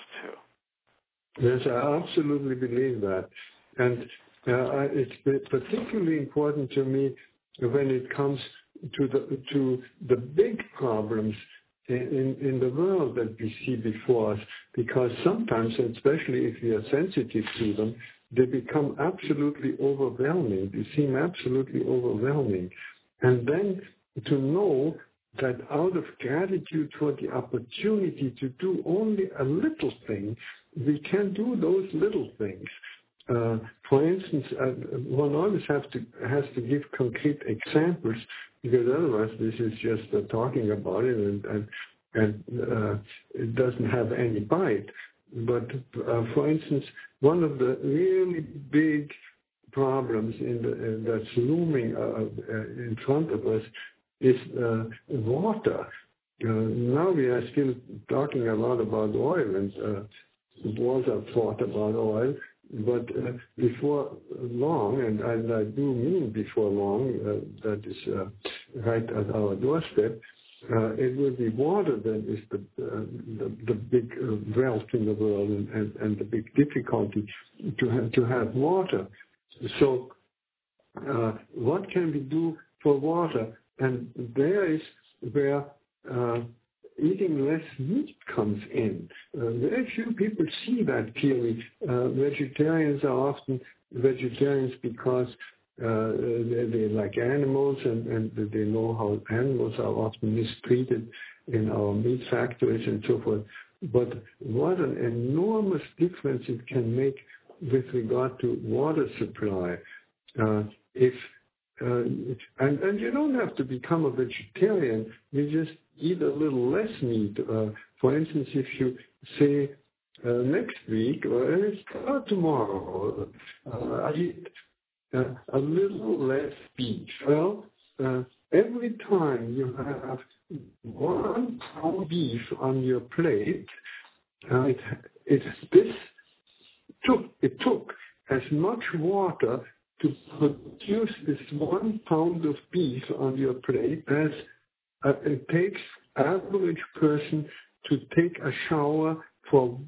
to. Yes, I absolutely believe that. And uh, it's particularly important to me when it comes to the to the big problems in, in the world that we see before us, because sometimes, especially if we are sensitive to them, they become absolutely overwhelming. They seem absolutely overwhelming. And then to know that out of gratitude for the opportunity to do only a little thing, we can do those little things. Uh, for instance, uh, one always have to, has to give concrete examples, because otherwise this is just uh, talking about it and, and, and uh, it doesn't have any bite. But uh, for instance, one of the really big problems in the, uh, that's looming uh, uh, in front of us is uh, water. Uh, now we are still talking a lot about oil, and uh, wars are fought about oil, but uh, before long, and, and I do mean before long, uh, that is uh, right at our doorstep, uh, it will be water that is the, uh, the, the big uh, wealth in the world and, and, and the big difficulty to have, to have water. So uh, what can we do for water? And there is where uh, eating less meat comes in. Uh, very few people see that clearly. Uh, vegetarians are often vegetarians because uh, they, they like animals, and, and they know how animals are often mistreated in our meat factories and so forth. But what an enormous difference it can make with regard to water supply. Uh, if uh, and, and you don't have to become a vegetarian, you just eat a little less meat. Uh, for instance, if you say uh, next week or uh, tomorrow, uh, I eat uh, a little less beef. Well, uh, every time you have one pound beef on your plate, uh, it, it, this took, it took as much water to produce this one pound of beef on your plate as uh, it takes average person to take a shower for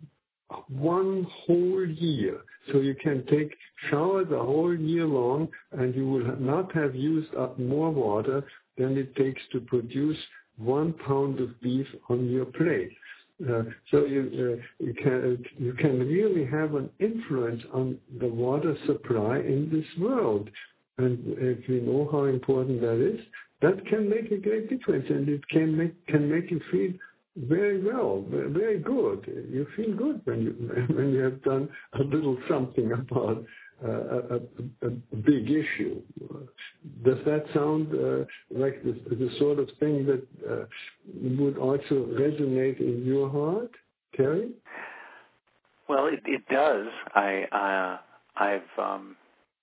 one whole year. So you can take showers a whole year long, and you will not have used up more water than it takes to produce one pound of beef on your plate. Uh, so you, uh, you can you can really have an influence on the water supply in this world, and if you know how important that is, that can make a great difference, and it can make can make you feel very well, very good. You feel good when you when you have done a little something about uh, a, a, a big issue. Does that sound uh, like the, the sort of thing that uh, would also resonate in your heart, Terry? Well, it, it does. I uh, I've um,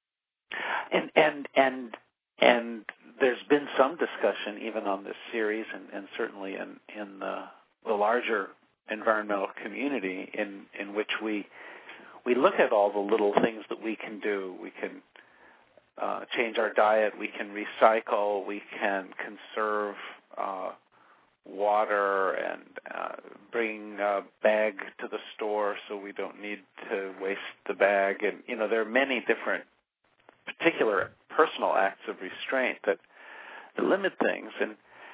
and and and and there's been some discussion even on this series, and, and certainly in in the, the larger environmental community, in, in which we we look at all the little things that we can do. We can uh, change our diet. We can recycle. We can conserve uh, water and uh, bring a bag to the store so we don't need to waste the bag. And you know, there are many different particular personal acts of restraint that, that limit things, and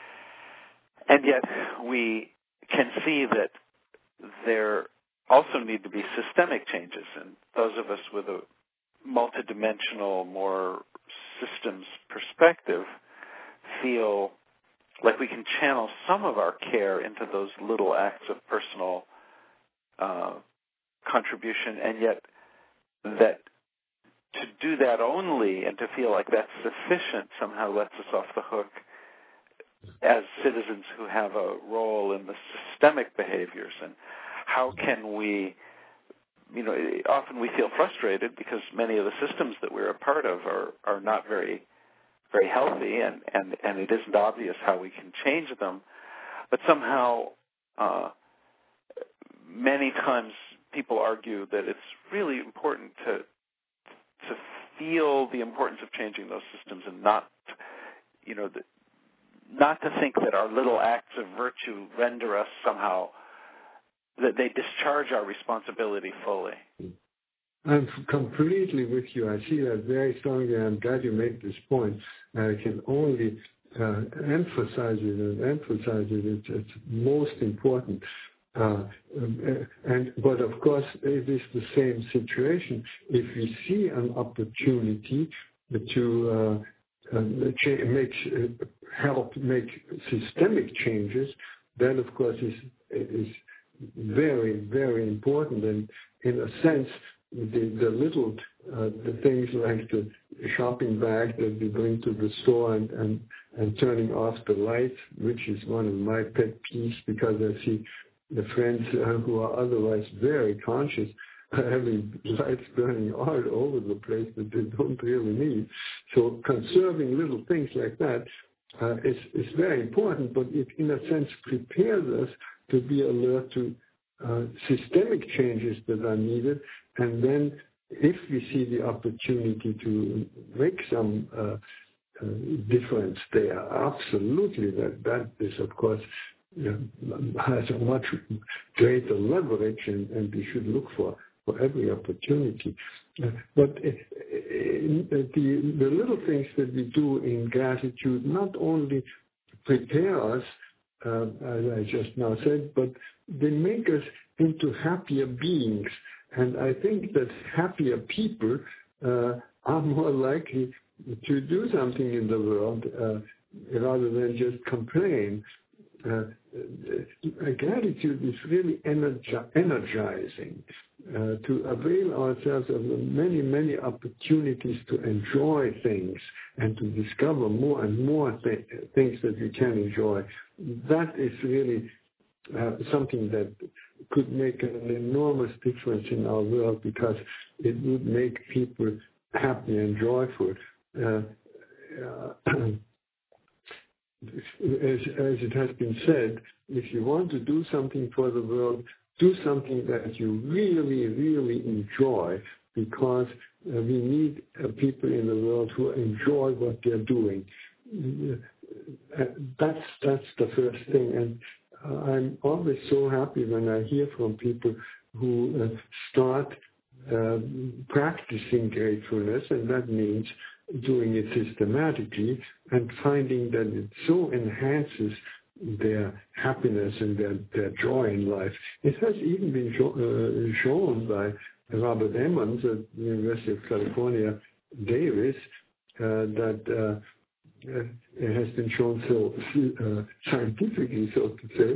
and yet we can see that there also need to be systemic changes, and those of us with a multidimensional, more systems perspective feel like we can channel some of our care into those little acts of personal uh, contribution, and yet that to do that only and to feel like that's sufficient somehow lets us off the hook as citizens who have a role in the systemic behaviors. And how can we, you know, often we feel frustrated because many of the systems that we're a part of are, are not very, very healthy, and, and, and it isn't obvious how we can change them. But somehow uh, many times people argue that it's really important to to feel the importance of changing those systems, and not, you know, the, not to think that our little acts of virtue render us somehow, that they discharge our responsibility fully. I'm completely with you. I see that very strongly. I'm glad you made this point. I can only uh, emphasize it and emphasize it. It's, it's most important. Uh, and but of course, it is the same situation. If we see an opportunity to uh, uh, make uh, help make systemic changes, that of course is is very very important. And in a sense, the the little uh, the things like the shopping bag that we bring to the store and and and turning off the lights, which is one of my pet peeves, because I see the friends uh, who are otherwise very conscious having lights burning all over the place that they don't really need. So conserving little things like that uh, is, is very important, but it in a sense prepares us to be alert to uh, systemic changes that are needed. And then if we see the opportunity to make some uh, uh, difference there, absolutely, that, that is of course Yeah, has a much greater leverage, and, and we should look for, for every opportunity. Uh, but uh, the, the little things that we do in gratitude not only prepare us, uh, as I just now said, but they make us into happier beings. And I think that happier people uh, are more likely to do something in the world uh, rather than just complain. Uh, uh, gratitude is really energi- energizing uh, to avail ourselves of the many, many opportunities to enjoy things and to discover more and more th- things that we can enjoy. That is really uh, something that could make an enormous difference in our world, because it would make people happy and joyful. Uh, uh, As, as it has been said, if you want to do something for the world, do something that you really, really enjoy, because uh, we need uh, people in the world who enjoy what they're doing. Uh, that's that's the first thing, and uh, I'm always so happy when I hear from people who uh, start uh, practicing gratefulness, and that means doing it systematically and finding that it so enhances their happiness and their, their joy in life. It has even been show, uh, shown by Robert Emmons at the University of California, Davis, uh, that uh, it has been shown so uh, scientifically, so to say,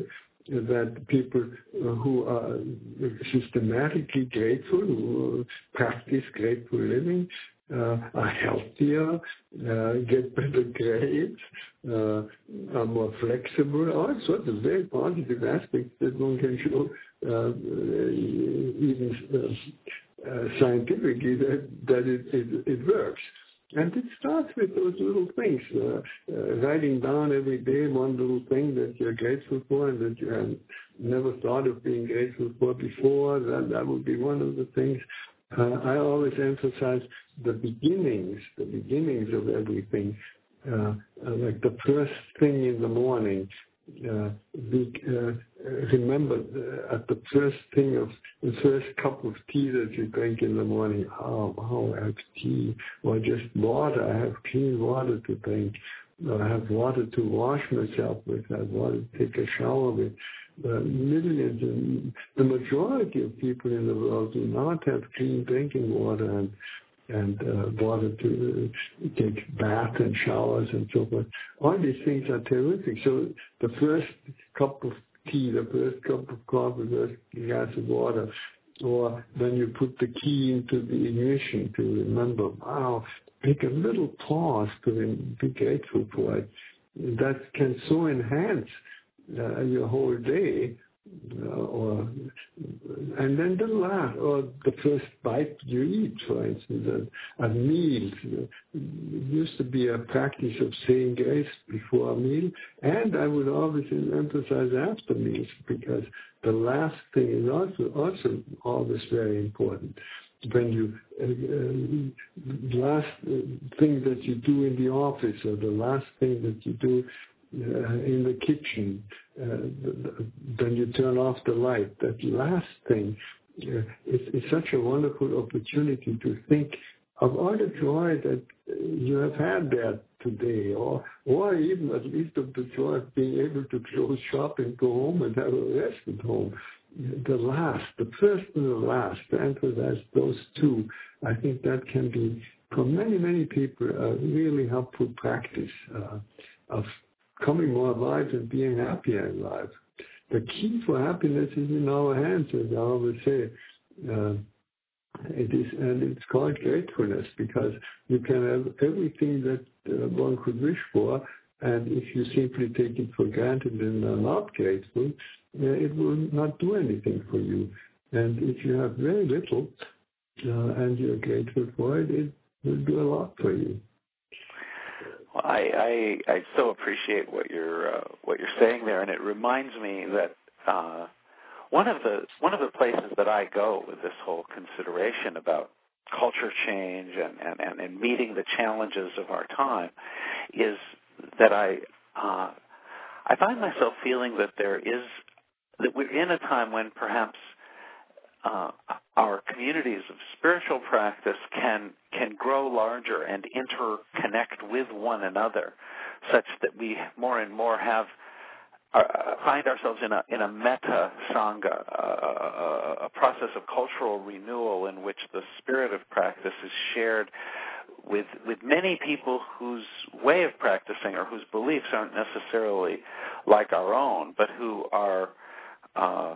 that people who are systematically grateful, who practice grateful living, uh, are healthier, uh, get better grades, uh, are more flexible, all sorts of very positive aspects that one can show uh, even uh, uh, scientifically that, that it, it, it works. And it starts with those little things, uh, uh, writing down every day one little thing that you're grateful for and that you have never thought of being grateful for before. That, that would be one of the things. Uh, I always emphasize the beginnings, the beginnings of everything, uh, uh, like the first thing in the morning. Uh, be, uh, remember uh, at the first thing of the first cup of tea that you drink in the morning, oh, oh, I have tea, or just water, I have clean water to drink, or I have water to wash myself with, I have water to take a shower with. Uh, millions, and the majority of people in the world do not have clean drinking water and and uh, water to uh, take bath and showers and so forth. All these things are terrific. So the first cup of tea, the first cup of coffee, the first glass of water, or when you put the key into the ignition to remember, wow, take a little pause to be grateful for it. That can so enhance uh, your whole day. Uh, or and then the last, or the first bite you eat, for instance, at, at meals. It used to be a practice of saying grace before a meal, and I would always emphasize after meals, because the last thing is also also always very important. When you uh, uh, last thing that you do in the office, or the last thing that you do Uh, in the kitchen, uh, then you turn off the light. That last thing uh, is, is such a wonderful opportunity to think of all the joy that you have had there today, or or even at least of the joy of being able to close shop and go home and have a rest at home. The last, the first and the last, to emphasize those two, I think that can be, for many, many people, a really helpful practice uh, of coming more alive and being happier in life. The key for happiness is in our hands, as I always say. Uh, it is, and it's called gratefulness, because you can have everything that uh, one could wish for, and if you simply take it for granted and are not grateful, uh, it will not do anything for you. And if you have very little uh, and you're grateful for it, it will do a lot for you. I, I I so appreciate what you're uh, what you're saying there, and it reminds me that uh, one of the one of the places that I go with this whole consideration about culture change and, and, and, and meeting the challenges of our time is that I uh, I find myself feeling that there is that we're in a time when perhaps uh, our communities of spiritual practice can can grow larger and interconnect with one another, such that we more and more have uh, find ourselves in a in a meta sangha, uh, a process of cultural renewal in which the spirit of practice is shared with with many people whose way of practicing or whose beliefs aren't necessarily like our own, but who are uh,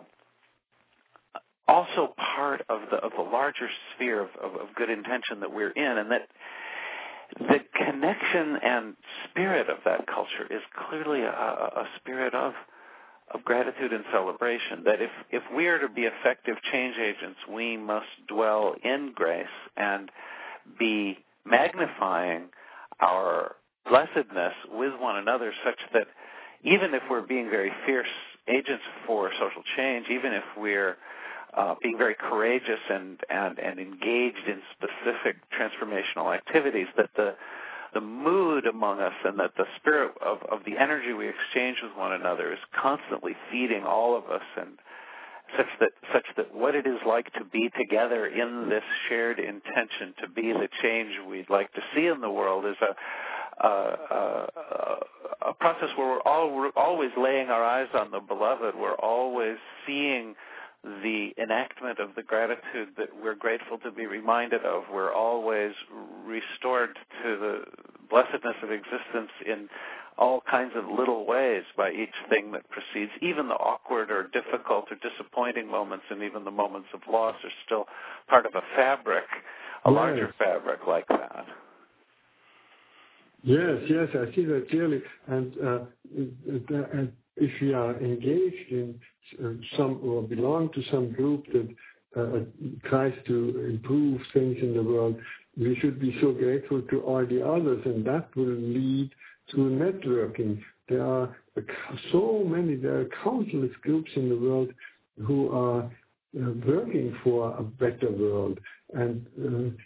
also part of the of the larger sphere of, of, of good intention that we're in, and that the connection and spirit of that culture is clearly a, a spirit of of gratitude and celebration. That if, if we are to be effective change agents, we must dwell in grace and be magnifying our blessedness with one another, such that even if we're being very fierce agents for social change, even if we're Uh, being very courageous and, and, and engaged in specific transformational activities, that the the mood among us and that the spirit of, of the energy we exchange with one another is constantly feeding all of us, and such that such that what it is like to be together in this shared intention to be the change we'd like to see in the world is a a, a, a process where we're, all, we're always laying our eyes on the beloved. We're always seeing the enactment of the gratitude that we're grateful to be reminded of. We're always restored to the blessedness of existence in all kinds of little ways by each thing that precedes. Even the awkward or difficult or disappointing moments and even the moments of loss are still part of a fabric, a yes. larger fabric like that. Yes, yes, I see that clearly. And, uh, and if we are engaged in some or belong to some group that uh, tries to improve things in the world, we should be so grateful to all the others, and that will lead to networking. There are so many, there are countless groups in the world who are uh, working for a better world. And uh,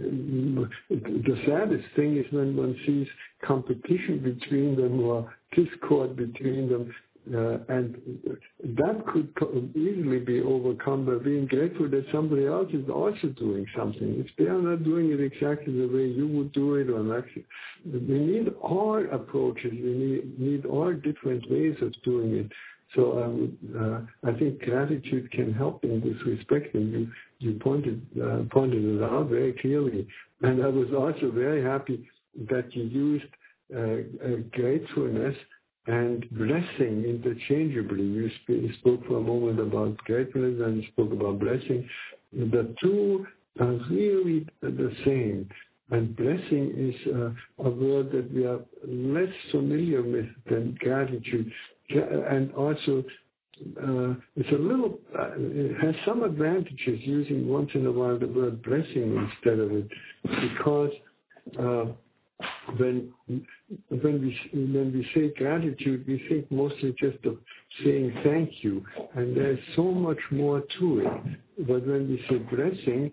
the saddest thing is when one sees competition between them or discord between them, uh, and that could easily be overcome by being grateful that somebody else is also doing something. If they are not doing it exactly the way you would do it, or not, we need all approaches. We need, need all different ways of doing it. So um, uh, I think gratitude can help in this respect, and you you pointed uh, pointed it out very clearly. And I was also very happy that you used uh, uh, gratefulness and blessing interchangeably. You sp- spoke for a moment about gratefulness and you spoke about blessing. The two are really the same. And blessing is uh, a word that we are less familiar with than gratitude. And also, uh, it's a little, uh, it has some advantages using once in a while the word blessing instead of it, because uh, when when we when we say gratitude, we think mostly just of saying thank you, and there's so much more to it. But when we say blessing,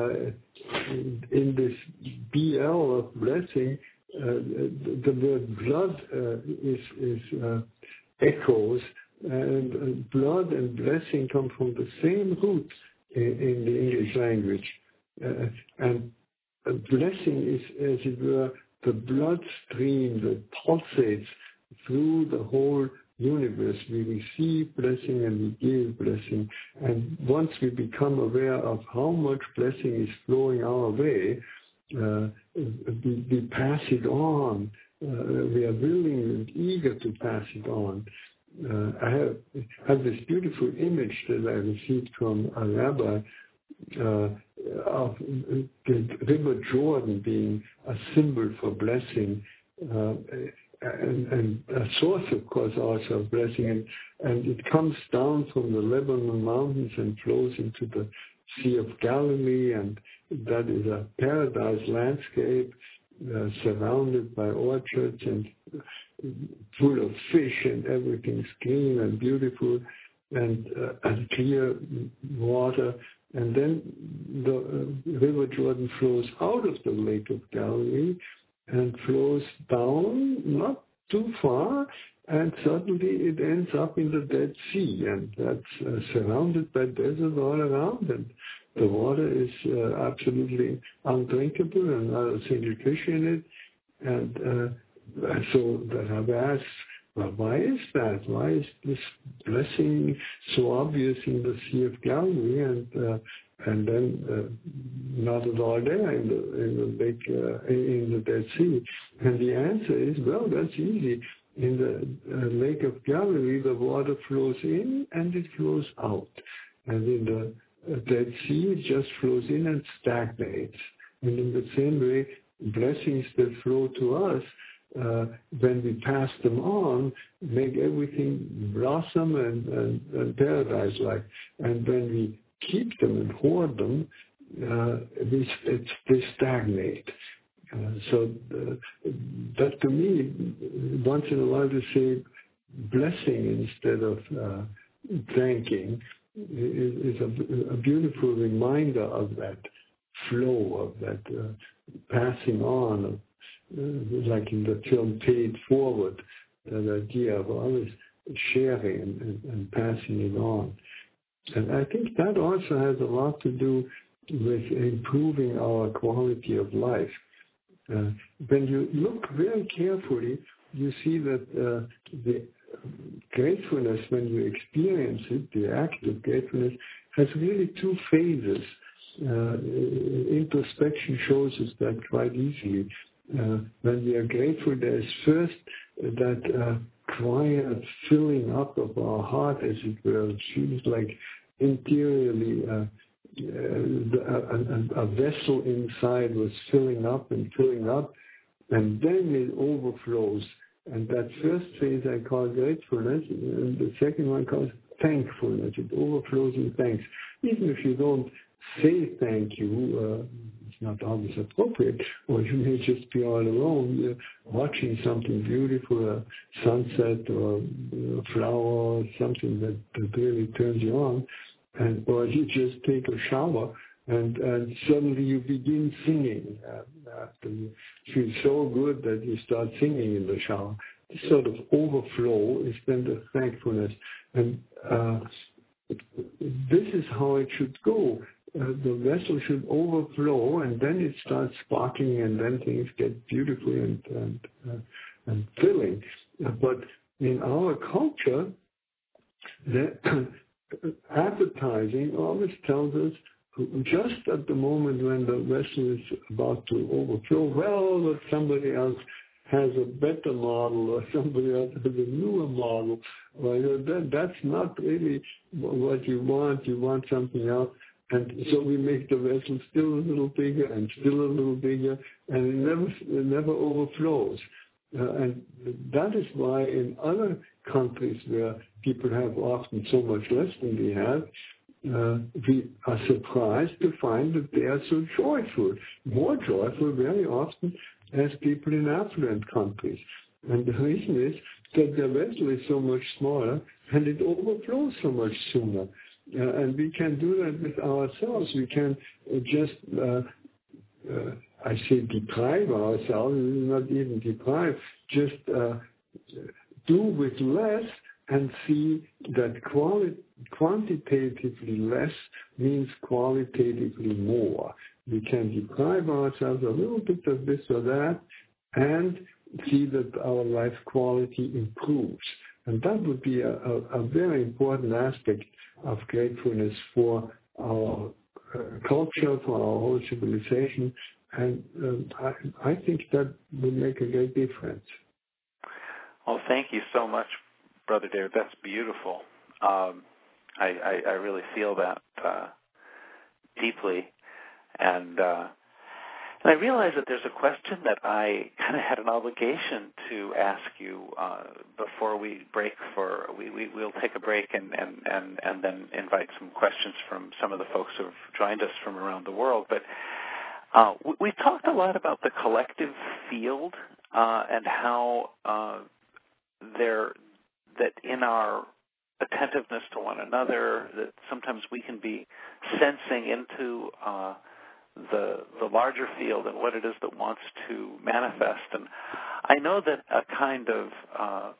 uh, in this B L of blessing, uh, the, the word blood uh, is is uh, echoes, and uh, blood and blessing come from the same root in, in the English language, uh, and uh, blessing is, as it were, the bloodstream that pulsates through the whole universe. We receive blessing and we give blessing. And once we become aware of how much blessing is flowing our way, uh, we, we pass it on. Uh, we are willing and eager to pass it on. Uh, I have, have this beautiful image that I received from a rabbi Uh, of the River Jordan being a symbol for blessing, uh, and, and a source, of course, also of blessing. And, and it comes down from the Lebanon mountains and flows into the Sea of Galilee, and that is a paradise landscape uh, surrounded by orchards and full of fish, and everything's clean and beautiful, and, uh, and clear water. And then the uh, River Jordan flows out of the Lake of Galilee and flows down, not too far, and suddenly it ends up in the Dead Sea, and that's uh, surrounded by desert all around, and the water is uh, absolutely undrinkable and not a single fish in it. And uh, so the rabbi asks, well, why is that? Why is this blessing so obvious in the Sea of Galilee and uh, and then uh, not at all there in the in the lake uh, in the Dead Sea? And the answer is, well, that's easy. In the uh, Lake of Galilee, the water flows in and it flows out, and in the uh, Dead Sea, it just flows in and stagnates. And in the same way, blessings that flow to us, Uh, when we pass them on, make everything blossom and, and, and paradise-like. And when we keep them and hoard them, uh, we, it's, they stagnate. Uh, so uh, that to me, once in a while to say blessing instead of uh, thanking is, is a, a beautiful reminder of that flow, of that uh, passing on, of Uh, like in the film Paid Forward, that idea of always sharing and, and, and passing it on. And I think that also has a lot to do with improving our quality of life. Uh, when you look very carefully, you see that uh, the gratefulness, when you experience it, the act of gratefulness, has really two phases. Uh, introspection shows us that quite easily. uh, when we are grateful, there is first that uh, quiet filling up of our heart, as it were. It feels like interiorly uh, uh, a, a, a vessel inside was filling up and filling up, and then it overflows. And that first phase I call gratefulness, and the second one calls thankfulness. It overflows in thanks. Even if you don't say thank you, uh, it's not always appropriate, or you may just be all alone uh, watching something beautiful, a sunset or a flower or something that, that really turns you on, and or you just take a shower and, and suddenly you begin singing. Uh, after you feel so good that you start singing in the shower. This sort of overflow is then the thankfulness. And uh, this is how it should go. Uh, the vessel should overflow, and then it starts sparkling, and then things get beautifully and and, uh, and filling. Uh, but in our culture, the advertising always tells us just at the moment when the vessel is about to overflow, well, that somebody else has a better model or somebody else has a newer model. Well, that, that's not really what you want. You want something else. And so we make the vessel still a little bigger and still a little bigger, and it never, it never overflows. Uh, and that is why in other countries where people have often so much less than we have, Uh, we are surprised to find that they are so joyful, more joyful very often as people in affluent countries. And the reason is that their vessel is so much smaller and it overflows so much sooner. Uh, and we can do that with ourselves. We can uh, just, uh, uh, I say deprive ourselves, not even deprive, just uh, do with less and see that quali- quantitatively less means qualitatively more. We can deprive ourselves a little bit of this or that and see that our life quality improves. And that would be a, a, a very important aspect of gratefulness for our uh, culture, for our whole civilization. And um, I, I think that would make a great difference. Well, thank you so much, Brother David. That's beautiful. Um, I, I, I really feel that uh, deeply. And, uh, and I realize that there's a question that I kind of had an obligation to ask you uh, before we break for, we, we, we'll take a break and, and, and, and then invite some questions from some of the folks who have joined us from around the world. But uh, we, we've talked a lot about the collective field uh, and how uh, there that in our attentiveness to one another, that sometimes we can be sensing into uh, the the larger field and what it is that wants to manifest. And I know that a kind of uh,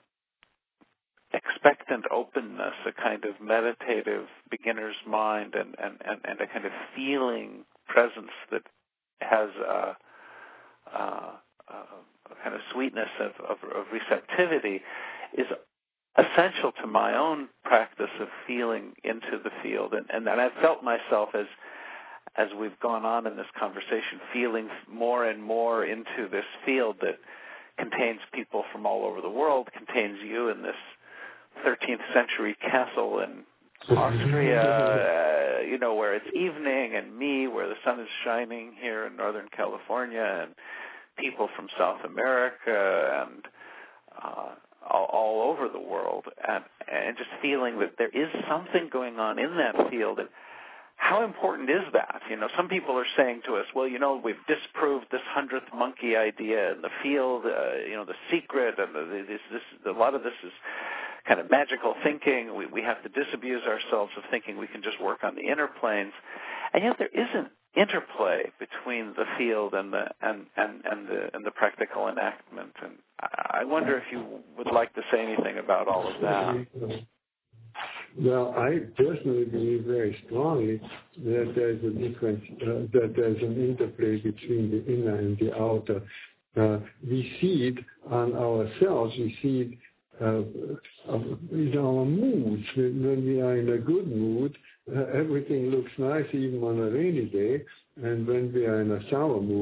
expectant openness, a kind of meditative beginner's mind, and, and, and, and a kind of feeling presence that has a, a, a kind of sweetness of, of, of receptivity is essential to my own practice of feeling into the field. And, and, and I've felt myself as as we've gone on in this conversation, feeling more and more into this field that contains people from all over the world, contains you in this thirteenth century castle in Austria, uh, you know, where it's evening, and me, where the sun is shining here in Northern California, and people from South America, and uh, all, all over the world, and, and just feeling that there is something going on in that field. And how important is that? You know, some people are saying to us, well, you know, we've disproved this hundredth monkey idea in the field, uh, you know, the secret, and the, this, this, a lot of this is kind of magical thinking. We, we have to disabuse ourselves of thinking we can just work on the inner planes. And yet there is an interplay between the field and the and, and, and the and the practical enactment. And I wonder if you would like to say anything about all of that. Well, I personally believe very strongly that there's a difference, uh, that there's an interplay between the inner and the outer. Uh, we see it on ourselves. We see it uh, in our moods. When we are in a good mood, uh, everything looks nice even on a rainy day. And when we are in a sour mood,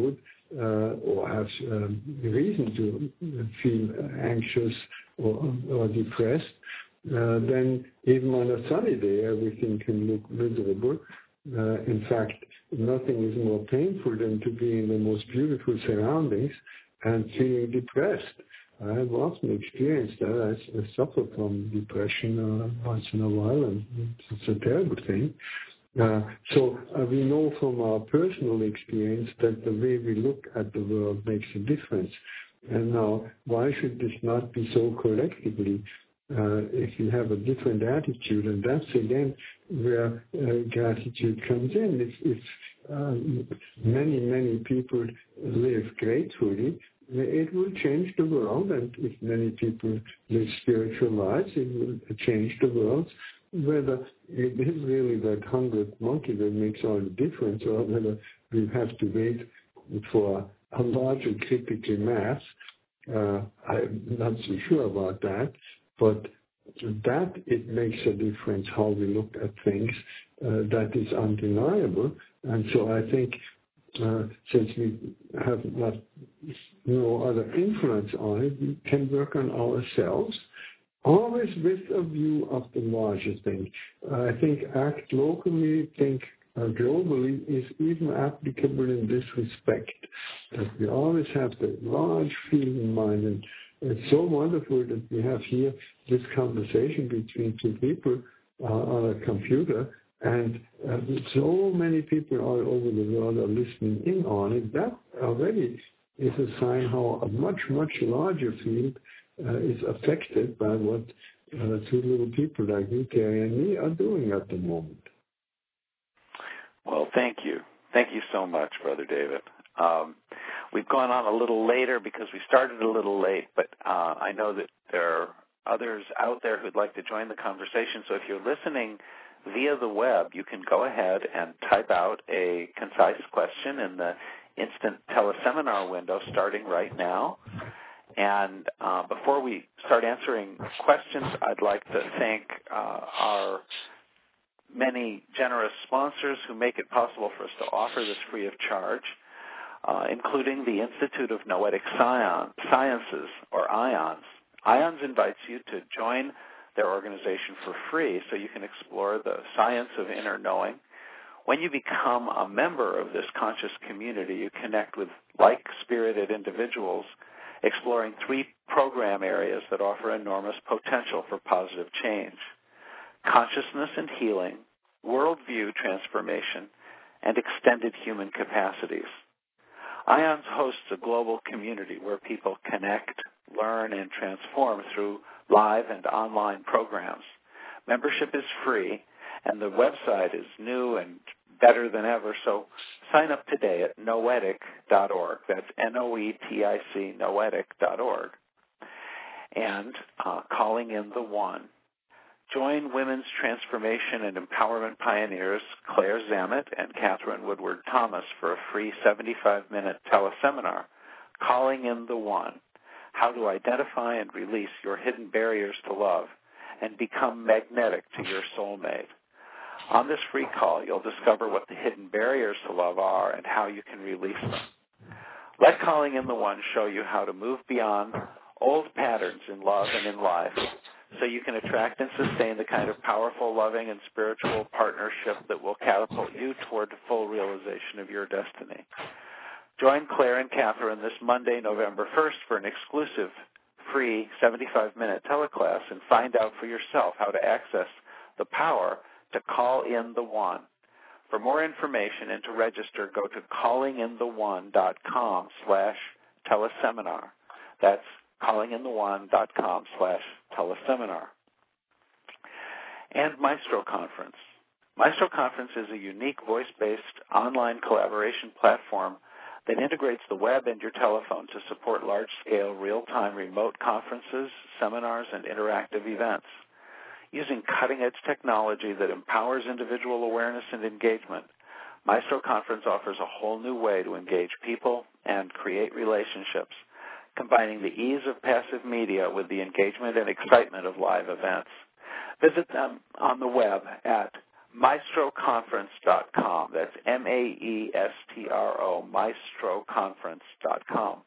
uh, or has um, reason to feel anxious or, or depressed, uh, then even on a sunny day, everything can look miserable. Uh, in fact, nothing is more painful than to be in the most beautiful surroundings and feeling depressed. I have often experienced that. I, I suffer from depression uh, once in a while, and it's a terrible thing. Uh, so uh, we know from our personal experience that the way we look at the world makes a difference. And now, why should this not be so collectively? Uh, if you have a different attitude, and that's again where uh, gratitude comes in. If, if um, many, many people live gratefully, it will change the world, and if many people live spiritual lives, it will change the world. Whether it is really that hundred monkey that makes all the difference, or whether we have to wait for a larger critical mass, uh, I'm not so sure about that. But that it makes a difference how we look at things. Uh, that is undeniable, and so I think. Uh, since we have not no other influence on it, we can work on ourselves, always with a view of the larger thing. Uh, I think act locally, think uh, globally is even applicable in this respect, that we always have the large field in mind. And it's so wonderful that we have here this conversation between two people uh, on a computer. And uh, so many people all over the world are listening in on it. That already is a sign how a much, much larger field uh, is affected by what uh, two little people like you, Terry, and me are doing at the moment. Well, thank you. Thank you so much, Brother David. Um, we've gone on a little later because we started a little late, but uh, I know that there are others out there who'd like to join the conversation. So if you're listening via the web, you can go ahead and type out a concise question in the instant teleseminar window starting right now. And uh, before we start answering questions, I'd like to thank uh, our many generous sponsors who make it possible for us to offer this free of charge, uh, including the Institute of Noetic Sciences, or IONS. IONS invites you to join their organization for free so you can explore the science of inner knowing. When you become a member of this conscious community, you connect with like-spirited individuals exploring three program areas that offer enormous potential for positive change: consciousness and healing, worldview transformation, and extended human capacities. IONS hosts a global community where people connect, learn, and transform through live and online programs. Membership is free, and the website is new and better than ever, so sign up today at noetic dot org. That's N O E T I C, noetic dot org. And uh, calling in the one. Join women's transformation and empowerment pioneers Claire Zammit and Catherine Woodward Thomas for a free seventy-five minute teleseminar, Calling in the One: How to Identify and Release Your Hidden Barriers to Love and Become Magnetic to Your Soulmate. On this free call, you'll discover what the hidden barriers to love are and how you can release them. Let Calling in the One show you how to move beyond old patterns in love and in life so you can attract and sustain the kind of powerful, loving, and spiritual partnership that will catapult you toward full realization of your destiny. Join Claire and Catherine this Monday, November first, for an exclusive free seventy-five minute teleclass and find out for yourself how to access the power to call in the one. For more information and to register, go to callingintheone.com slash teleseminar. That's callingintheone.com slash teleseminar. And Maestro Conference. Maestro Conference is a unique voice-based online collaboration platform that integrates the web and your telephone to support large-scale, real-time remote conferences, seminars, and interactive events. Using cutting-edge technology that empowers individual awareness and engagement, Maestro Conference offers a whole new way to engage people and create relationships, combining the ease of passive media with the engagement and excitement of live events. Visit them on the web at maestro conference dot com. That's M A E S T R O, maestro conference dot com.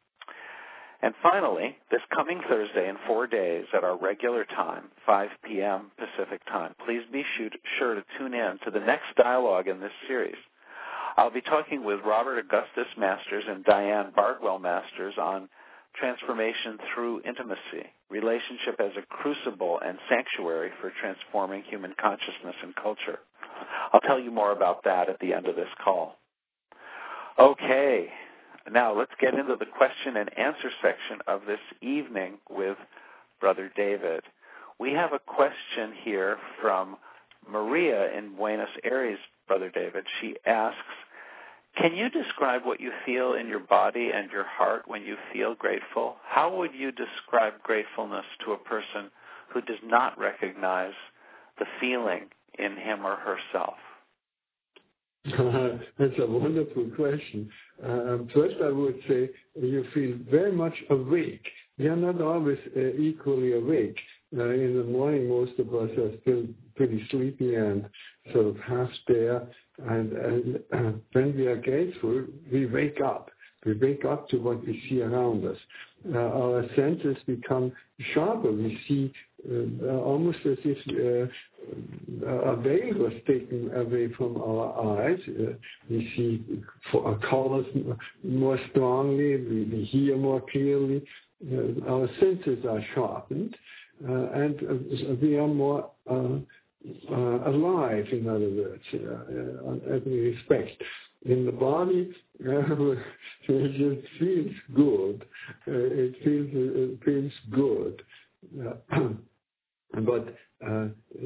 And finally, this coming Thursday in four days at our regular time, five p.m. Pacific time, please be sure to tune in to the next dialogue in this series. I'll be talking with Robert Augustus Masters and Diane Bardwell Masters on transformation through intimacy, relationship as a crucible and sanctuary for transforming human consciousness and culture. I'll tell you more about that at the end of this call. Okay. Now, let's get into the question and answer section of this evening with Brother David. We have a question here from Maria in Buenos Aires, Brother David. She asks, can you describe what you feel in your body and your heart when you feel grateful? How would you describe gratefulness to a person who does not recognize the feeling in him or herself? Uh, that's a wonderful question. Um, first, I would say you feel very much awake. We are not always uh, equally awake. Uh, in the morning, most of us are still pretty sleepy and sort of half there. And, and uh, when we are grateful, we wake up. We wake up to what we see around us. Uh, our senses become sharper. We see uh, almost as if uh, a veil was taken away from our eyes. Uh, we see colors more strongly. We, we hear more clearly. Uh, our senses are sharpened, uh, and uh, we are more uh, uh, alive, in other words, uh, in every respect. In the body, uh, it just feels good. Uh, it feels it feels good, uh, but uh,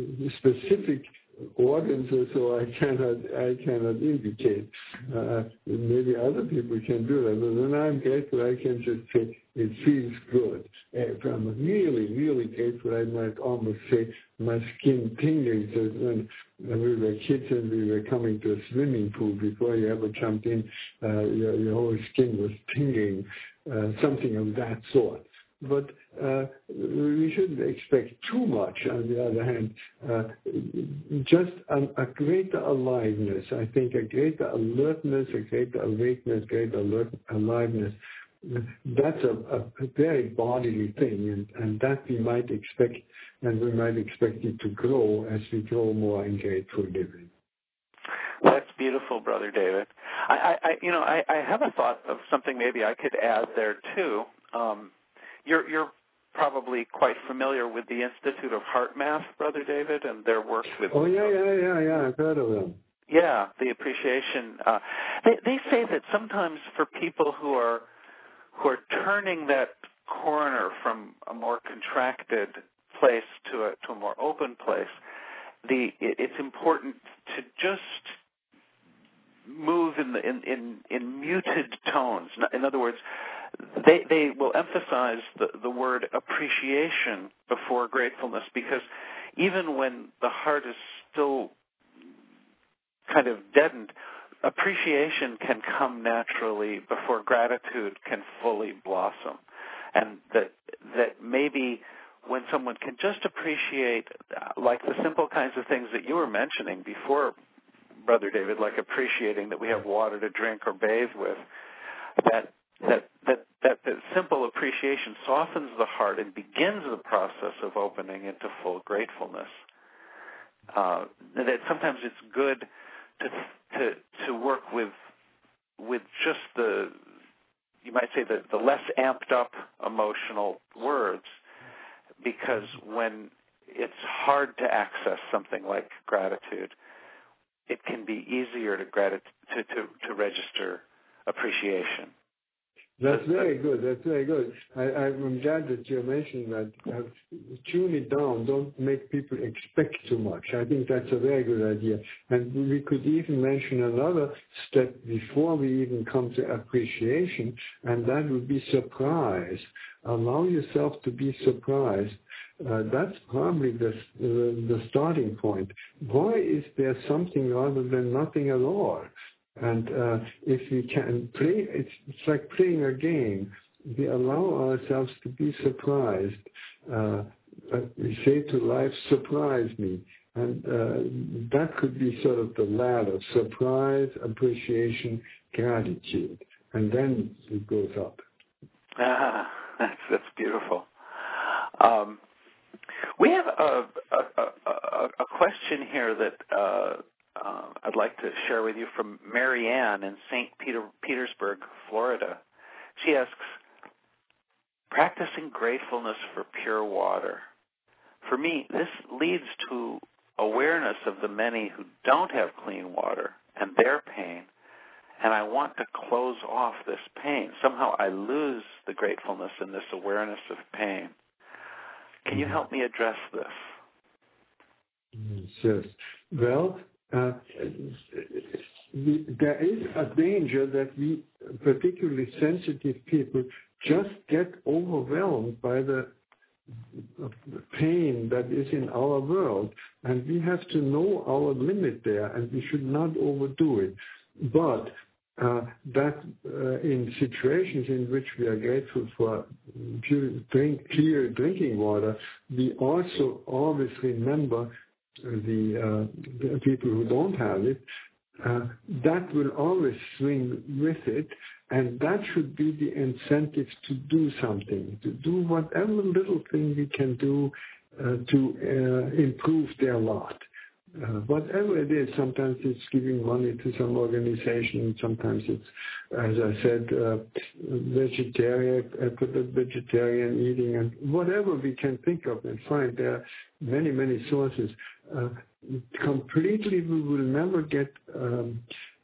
specific organs or so I cannot I cannot indicate. Uh, maybe other people can do that, but when I'm grateful, I can just say it feels good. If I'm really really grateful, I might almost say my skin tingling. So when we were kids and we were coming to a swimming pool, before you ever jumped in, uh, your, your whole skin was tingling, uh, something of that sort. But uh, we shouldn't expect too much, on the other hand. Uh, just a, a greater aliveness, I think, a greater alertness, a greater awakeness, greater alert, aliveness. That's a, a very bodily thing, and, and that we might expect, and we might expect it to grow as we grow more in grateful living. That's beautiful, Brother David. I, I you know, I, I have a thought of something maybe I could add there too. Um, you're, you're probably quite familiar with the Institute of Heart Math, Brother David, and their work with. Oh yeah, yeah, yeah, yeah. I've heard of them. Yeah, the appreciation. Uh, they they say that sometimes for people who are who are turning that corner from a more contracted place to a to a more open place, the it, it's important to just move in the in, in, in muted tones. In other words, they they will emphasize the, the word appreciation before gratefulness, because even when the heart is still kind of deadened, appreciation can come naturally before gratitude can fully blossom. And that that maybe when someone can just appreciate, like the simple kinds of things that you were mentioning before, Brother David, like appreciating that we have water to drink or bathe with, that that that that, that simple appreciation softens the heart and begins the process of opening into full gratefulness. Uh, that sometimes it's good to to to work with with just the, you might say, the, the less amped up emotional words, because when it's hard to access something like gratitude, it can be easier to grat- to, to, to register appreciation. That's very good. That's very good. I, I'm glad that you're mentioning that. Uh, tune it down. Don't make people expect too much. I think that's a very good idea. And we could even mention another step before we even come to appreciation, and that would be surprise. Allow yourself to be surprised. Uh, that's probably the, uh, the starting point. Why is there something rather than nothing at all? And uh, if we can play, it's, it's like playing a game. We allow ourselves to be surprised. Uh, we say to life, surprise me. And uh, that could be sort of the ladder: surprise, appreciation, gratitude, and then it goes up. Ah, that's that's beautiful. Um, we have a, a, a, a question here that uh, uh, I'd like to share with you from Mary Ann in Saint Peter, Petersburg, Florida. She asks, practicing gratefulness for pure water. For me, this leads to awareness of the many who don't have clean water and their pain, and I want to close off this pain. Somehow I lose the gratefulness in this awareness of pain. Can you help me address this? Yes. Well, uh, we, there is a danger that we, particularly sensitive people, just get overwhelmed by the pain that is in our world, and we have to know our limit there, and we should not overdo it. But uh, that uh, in situations in which we are grateful for pure drink, clear drinking water, we also always remember the, uh, the people who don't have it. Uh, that will always swing with it, and that should be the incentive to do something, to do whatever little thing we can do uh, to uh, improve their lot. Uh, whatever it is, sometimes it's giving money to some organization, sometimes it's, as I said, uh, vegetarian, uh, vegetarian eating, and whatever we can think of and find. There are many, many sources. Uh, completely, we will never get um,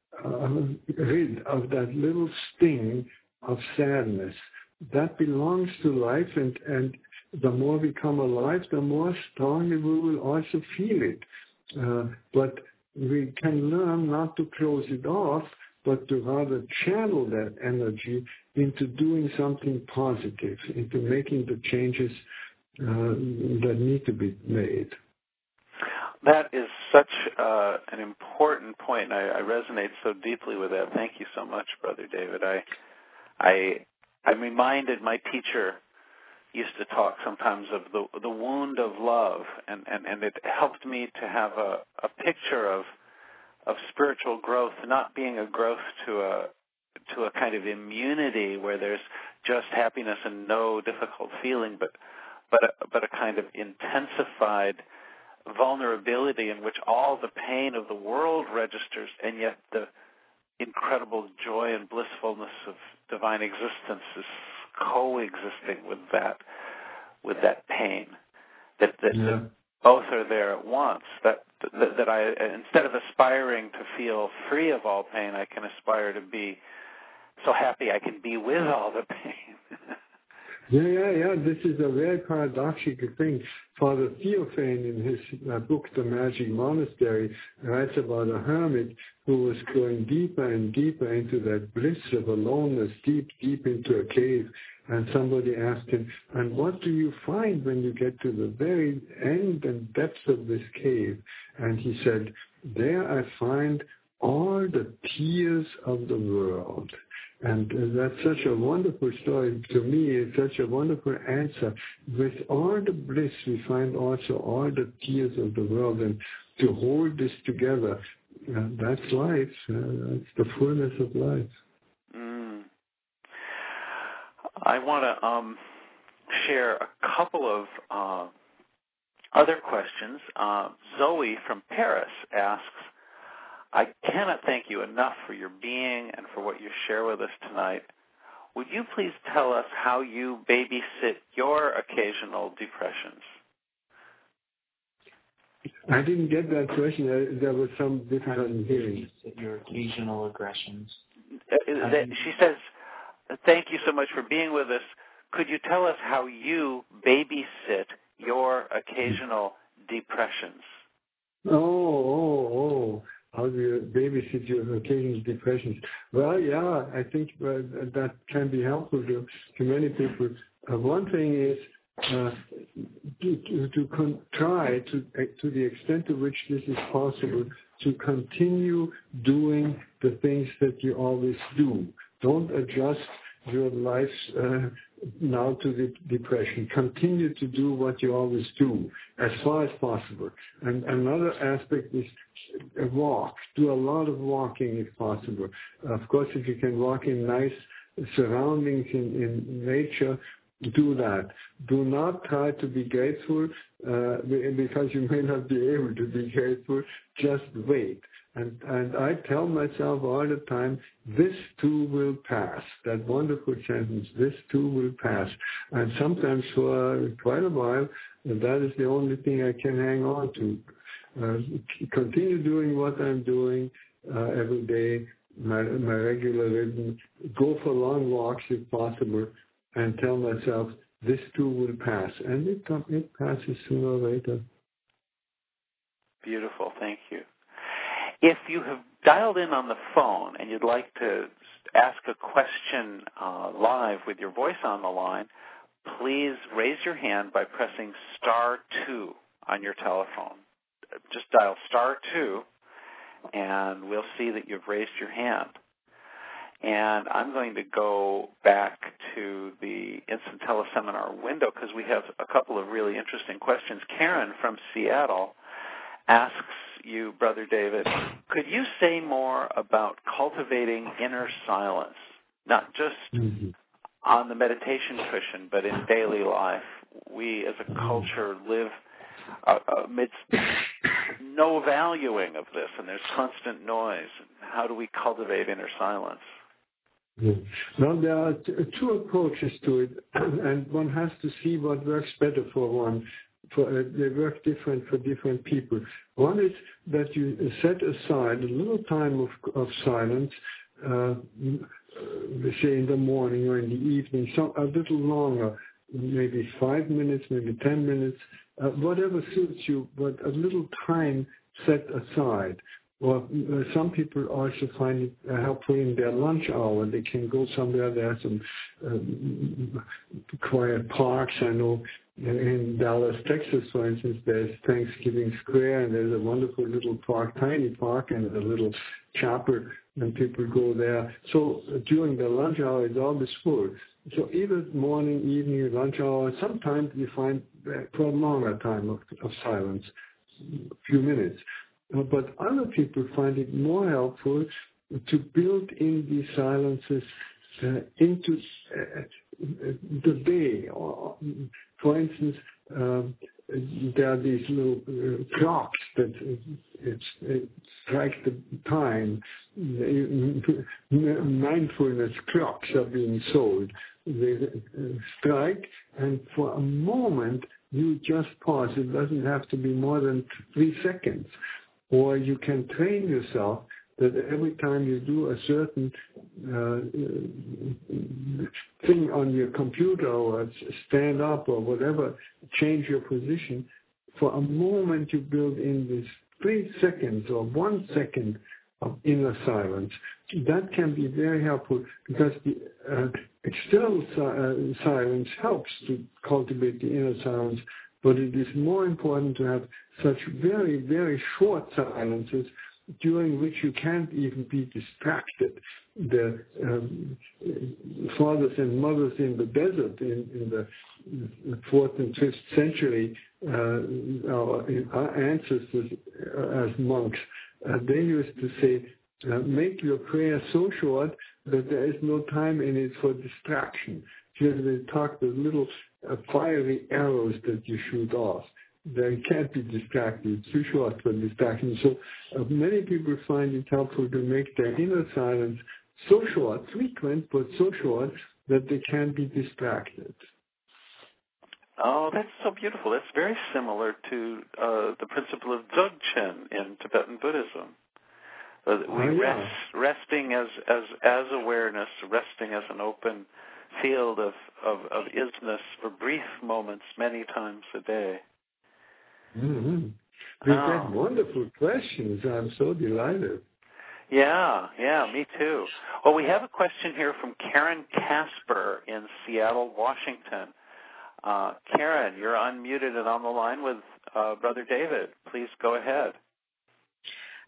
uh, rid of that little sting of sadness. That belongs to life, and, and the more we come alive, the more strongly we will also feel it. Uh, but we can learn not to close it off, but to rather channel that energy into doing something positive, into making the changes uh, that need to be made. That is such uh, an important point, and I, I resonate so deeply with that. Thank you so much, Brother David. I, I, I'm reminded my teacher used to talk sometimes of the the wound of love, and, and, and it helped me to have a, a picture of of spiritual growth, not being a growth to a to a kind of immunity where there's just happiness and no difficult feeling, but but a, but a kind of intensified vulnerability in which all the pain of the world registers, and yet the incredible joy and blissfulness of divine existence is coexisting with that with that pain. That that, yeah. that both are there at once. That, that that I, instead of aspiring to feel free of all pain, I can aspire to be so happy I can be with all the pain. Yeah, yeah, yeah. This is a very paradoxical thing. Father Theophan, in his uh, book, The Magic Monastery, writes about a hermit who was going deeper and deeper into that bliss of aloneness, deep, deep into a cave. And somebody asked him, and what do you find when you get to the very end and depths of this cave? And he said, there I find all the tears of the world. And uh, that's such a wonderful story. To me, it's such a wonderful answer. With all the bliss, we find also all the tears of the world. And to hold this together, uh, that's life. Uh, that's the fullness of life. Mm. I want to um, share a couple of uh, other questions. Uh, Zoe from Paris asks, I cannot thank you enough for your being and for what you share with us tonight. Would you please tell us how you babysit your occasional depressions? I didn't get that question. There was some difficulty in hearing. Your occasional aggressions. Uh, that, she says, thank you so much for being with us. Could you tell us how you babysit your occasional depressions? Oh, oh, oh. How do you babysit your occasional depressions? Well, yeah, I think uh, that can be helpful to, to many people. Uh, one thing is uh, to, to, to con- try, to, uh, to the extent to which this is possible, to continue doing the things that you always do. Don't adjust your life's uh, now to the depression. Continue to do what you always do as far as possible. And another aspect is walk. Do a lot of walking if possible. Of course, if you can walk in nice surroundings in, in nature, do that. Do not try to be grateful uh, because you may not be able to be grateful. Just wait. And, and I tell myself all the time, this too will pass. That wonderful sentence, this too will pass. And sometimes for quite a while, that is the only thing I can hang on to. Uh, continue doing what I'm doing uh, every day, my, my regular rhythm. Go for long walks if possible, and tell myself, this too will pass. And it, it passes sooner or later. Beautiful. Thank you. If you have dialed in on the phone and you'd like to ask a question uh, live with your voice on the line, please raise your hand by pressing star two on your telephone. Just dial star two, and we'll see that you've raised your hand. And I'm going to go back to the Instant Teleseminar window because we have a couple of really interesting questions. Karen from Seattle asks you, Brother David, could you say more about cultivating inner silence, not just mm-hmm. on the meditation cushion, but in daily life? We as a culture live uh, amidst no valuing of this, and there's constant noise. How do we cultivate inner silence? Yeah. Well, there are t- two approaches to it, and one has to see what works better for one. For, uh, they work different for different people. One is that you set aside a little time of, of silence, uh, say in the morning or in the evening, some, a little longer, maybe five minutes, maybe ten minutes, uh, whatever suits you, but a little time set aside. Or uh, some people also find it uh, helpful in their lunch hour. They can go somewhere. There are some um, quiet parks. I know in Dallas, Texas, for instance, there's Thanksgiving Square, and there's a wonderful little park, tiny park, and a little chapel, and people go there. So uh, during the lunch hour, it's always full. So either morning, evening, lunch hour, sometimes you find uh, for a longer time of, of silence, a few minutes. But other people find it more helpful to build in these silences uh, into uh, the day. Or, for instance, um, there are these little uh, clocks that it, it strike the time. Mindfulness clocks are being sold. They strike, and for a moment you just pause. It doesn't have to be more than three seconds. Or you can train yourself that every time you do a certain uh, thing on your computer or stand up or whatever, change your position, for a moment you build in this three seconds or one second of inner silence. That can be very helpful because the uh, external si- uh, silence helps to cultivate the inner silence. But it is more important to have such very, very short silences during which you can't even be distracted. The um, fathers and mothers in the desert in, in the fourth and fifth century, uh, our, our ancestors uh, as monks, uh, they used to say, uh, make your prayer so short that there is no time in it for distraction. Just they talk the little uh, fiery arrows that you shoot off. They can't be distracted. It's too short for distraction. So uh, many people find it helpful to make their inner silence so short, frequent, but so short that they can't be distracted. Oh, that's so beautiful. That's very similar to uh, the principle of Dzogchen in Tibetan Buddhism. Uh, we oh, yeah. rest, resting as, as as awareness, resting as an open field of, of, of isness for brief moments, many times a day. Mm-hmm. We've oh. had wonderful questions. I'm so delighted. Yeah, yeah, me too. Well, we have a question here from Karen Casper in Seattle, Washington. Uh, Karen, you're unmuted and on the line with uh, Brother David. Please go ahead.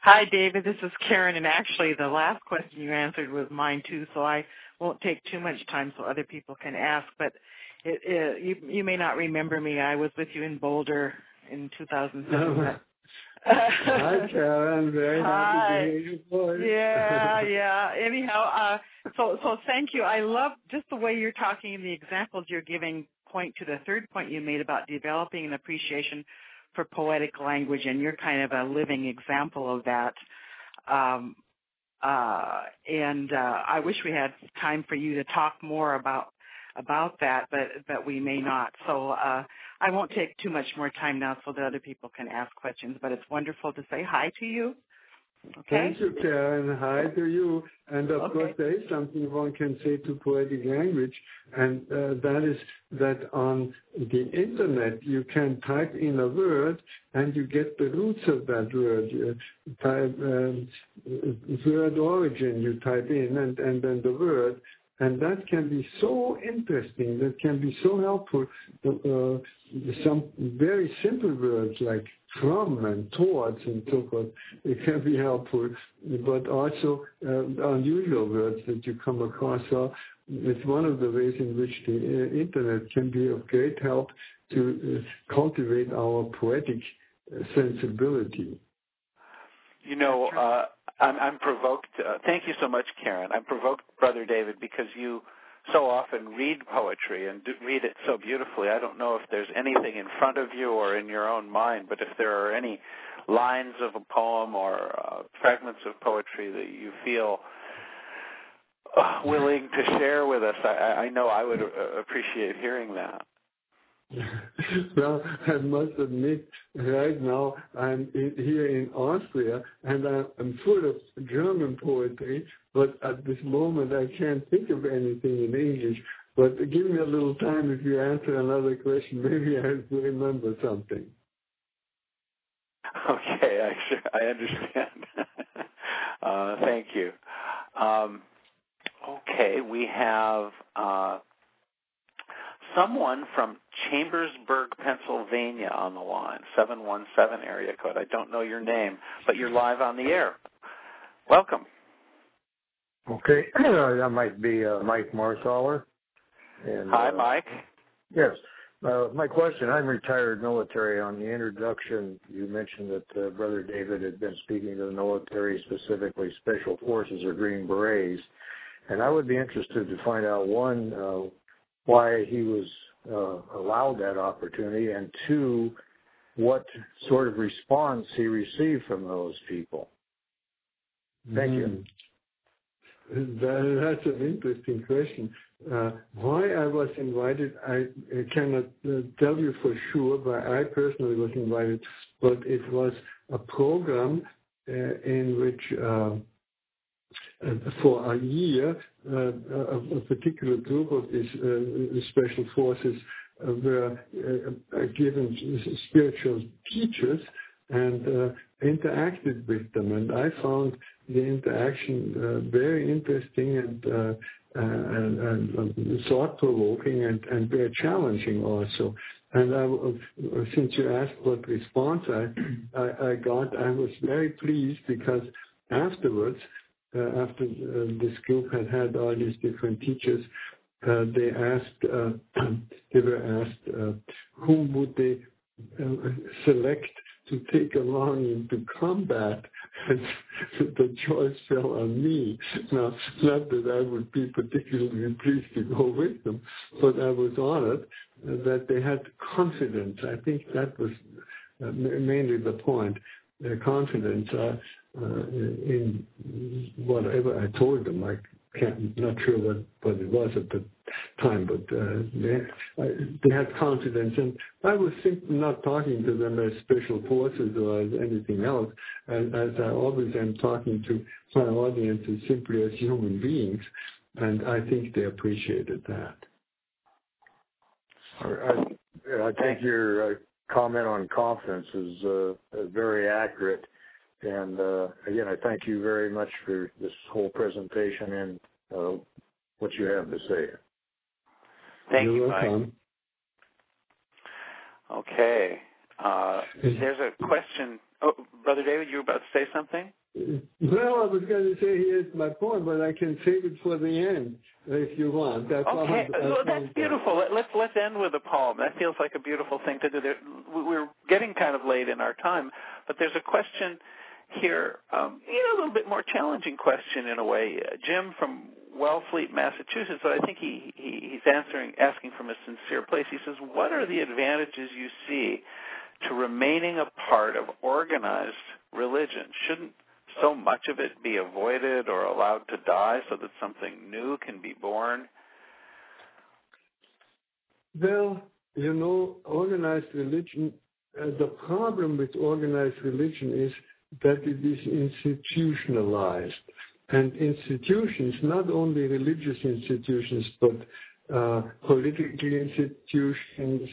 Hi, David. This is Karen, and actually the last question you answered was mine too, so I won't take too much time so other people can ask. But it, it, you, you may not remember me. I was with you in Boulder in two thousand seven. Hi, Karen. Very happy Hi. to hear your voice. Yeah, yeah. Anyhow, uh, so so thank you. I love just the way you're talking and the examples you're giving point to the third point you made about developing an appreciation for poetic language, and you're kind of a living example of that. Um, uh, and uh, I wish we had time for you to talk more about about that, but but we may not. So uh, I won't take too much more time now so that other people can ask questions, but it's wonderful to say hi to you. Okay? Thank you, Karen. Hi to you. And of Okay. course, there is something one can say to poetic language, and uh, that is that on the Internet you can type in a word and you get the roots of that word. You type um, word origin, you type in, and, and then the word. And that can be so interesting, that can be so helpful. Uh, some very simple words like from and towards and so forth, it can be helpful, but also uh, unusual words that you come across. So it's one of the ways in which the uh, Internet can be of great help to uh, cultivate our poetic uh, sensibility. You know, uh, I'm, I'm provoked. Uh, thank you so much, Karen. I'm provoked, Brother David, because you so often read poetry and do, read it so beautifully. I don't know if there's anything in front of you or in your own mind, but if there are any lines of a poem or uh, fragments of poetry that you feel uh, willing to share with us, I, I know I would uh, appreciate hearing that. Well, I must admit, right now I'm in, here in Austria, and I'm, I'm full of German poetry, but at this moment I can't think of anything in English. But give me a little time. If you answer another question, maybe I'll remember something. Okay, I, sure, I understand. uh, thank you. Um, okay, we have... Uh, someone from Chambersburg, Pennsylvania on the line, seven one seven area code. I don't know your name, but you're live on the air. Welcome. Okay. That might be uh, Mike Marsaller. And, Hi, uh, Mike. Yes. Uh, my question, I'm retired military. On the introduction, you mentioned that uh, Brother David had been speaking to the military, specifically Special Forces or Green Berets. And I would be interested to find out, one, uh, why he was uh, allowed that opportunity, and two, what sort of response he received from those people. Thank mm. you. That, that's an interesting question. Uh, why I was invited, I, I cannot uh, tell you for sure, but I personally was invited, but it was a program uh, in which uh, Uh, for a year, uh, a, a particular group of these uh, special forces uh, were uh, given spiritual teachers and uh, interacted with them. And I found the interaction uh, very interesting and, uh, and, and, and thought-provoking and, and very challenging also. And I, uh, since you asked what response I, I, I got, I was very pleased because afterwards, Uh, after uh, this group had had all these different teachers, uh, they asked, uh, they were asked, uh, whom would they uh, select to take along into combat? And the choice fell on me. Now, not that I would be particularly pleased to go with them, but I was honored uh, that they had confidence. I think that was uh, mainly the point. Their confidence uh, uh, in whatever I told them. I can't, not sure what, what it was at the time, but uh, they, I, they had confidence. And I was simply not talking to them as special forces or as anything else, as, as I always am talking to my audiences simply as human beings. And I think they appreciated that. I, I think your uh, comment on confidence is uh, very accurate. And uh, again, I thank you very much for this whole presentation and uh, what you have to say. Thank You're you, welcome. Mike. Okay. Uh, there's a question Oh, Brother David, you were about to say something? Well, I was going to say here's my point, but I can save it for the end if you want. That's okay, all, well, that's beautiful. Let, let's let's end with a poem. That feels like a beautiful thing to do. There, we're getting kind of late in our time, but there's a question here, um, you know, a little bit more challenging question in a way. Uh, Jim from Wellfleet, Massachusetts, but I think he, he he's answering, asking from a sincere place. He says, "What are the advantages you see to remaining a part of organized religion? Shouldn't so much of it be avoided or allowed to die so that something new can be born?" Well, you know, organized religion, uh, the problem with organized religion is that it is institutionalized. And institutions, not only religious institutions, but uh, political institutions,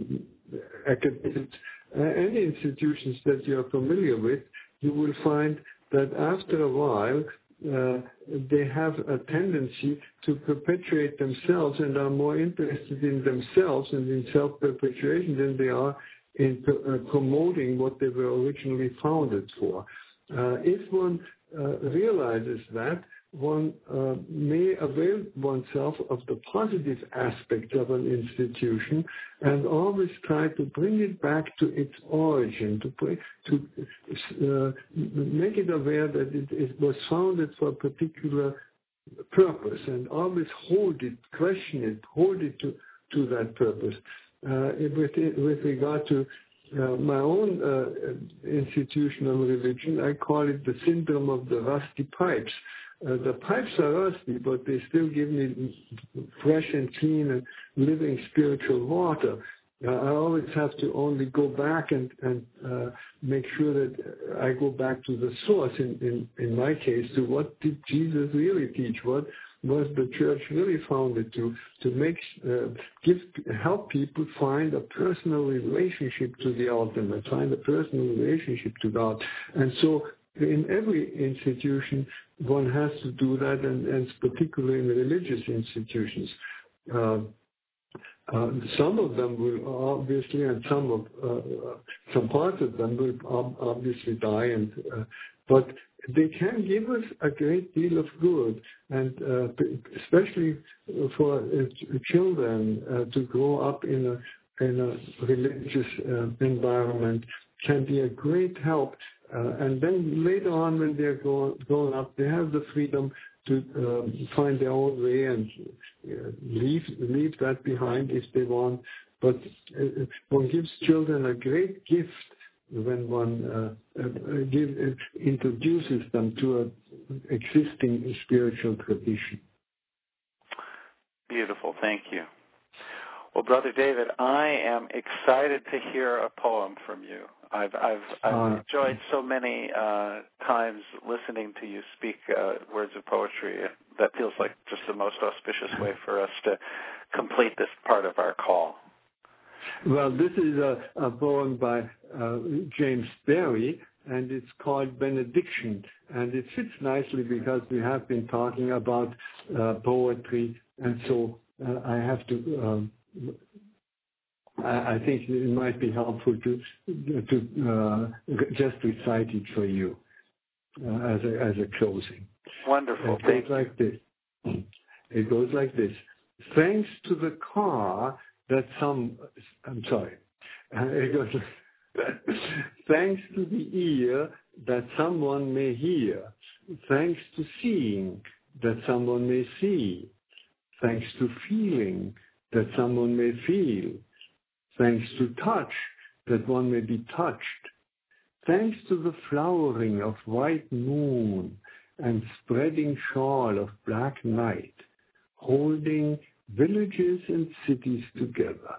academic, uh, any institutions that you are familiar with, you will find that after a while, uh, they have a tendency to perpetuate themselves and are more interested in themselves and in self-perpetuation than they are in uh, promoting what they were originally founded for. Uh, if one uh, realizes that, one uh, may avail oneself of the positive aspects of an institution and always try to bring it back to its origin, to, bring, to uh, make it aware that it, it was founded for a particular purpose, and always hold it, question it, hold it to, to that purpose. Uh, with, with regard to Uh, my own uh, institutional religion, I call it the syndrome of the rusty pipes. Uh, the pipes are rusty, but they still give me fresh and clean and living spiritual water. Uh, I always have to only go back and, and uh, make sure that I go back to the source, in, in, in my case, to what did Jesus really teach, what was the church really founded to, to make, uh, give, help people find a personal relationship to the ultimate, find a personal relationship to God. And so in every institution, one has to do that, and, and particularly in religious institutions. Uh, Uh, some of them will obviously, and some of uh, some parts of them will obviously die, and uh, but they can give us a great deal of good, and uh, especially for uh, children uh, to grow up in a in a religious uh, environment can be a great help. Uh, and then later on, when they're grown, grown up, they have the freedom to uh, find their own way and uh, leave leave that behind if they want. But uh, one gives children a great gift when one uh, uh, give, uh, introduces them to an existing spiritual tradition. Beautiful, thank you. Well, Brother David, I am excited to hear a poem from you. I've I've, I've uh, enjoyed so many uh, times listening to you speak uh, words of poetry. That feels like just the most auspicious way for us to complete this part of our call. Well, this is a, a poem by uh, James Barrie, and it's called Benediction. And it fits nicely because we have been talking about uh, poetry, and so uh, I have to... Um, I think it might be helpful to to uh, just recite it for you uh, as a as a closing. Wonderful. It goes like this. It goes like this. Thanks to the car that some. I'm sorry. It goes. Thanks to the ear that someone may hear. Thanks to seeing that someone may see. Thanks to feeling that someone may feel. Thanks to touch, that one may be touched. Thanks to the flowering of white moon and spreading shawl of black night, holding villages and cities together.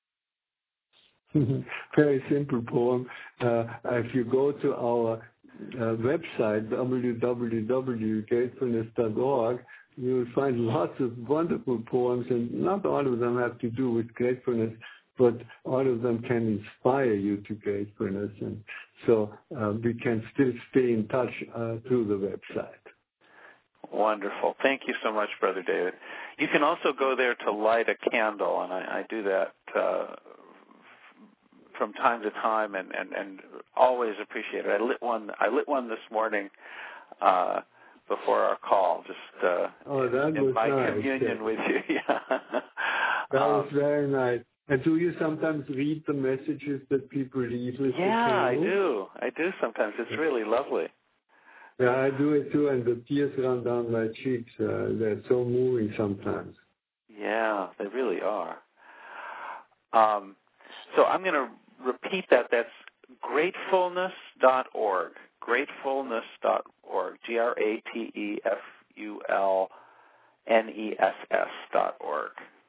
Very simple poem. Uh, if you go to our uh, website, w w w dot gratefulness dot org, you will find lots of wonderful poems, and not all of them have to do with gratefulness, but all of them can inspire you to gratefulness, and so uh, we can still stay in touch uh, through the website. Wonderful. Thank you so much, Brother David. You can also go there to light a candle, and I, I do that uh, from time to time, and, and, and always appreciate it. I lit one. I lit one this morning uh, before our call, just uh, oh, that in was my nice. communion Yeah. with you. Yeah, that um, was very nice. And do you sometimes read the messages that people leave with yeah, the I do. I do sometimes. It's really lovely. Yeah, I do it too, and the tears run down my cheeks. Uh, they're so moving sometimes. Yeah, they really are. Um, so I'm going to repeat that. That's gratefulness dot org. gratefulness dot org. G R A T E F U L N E S S dot org.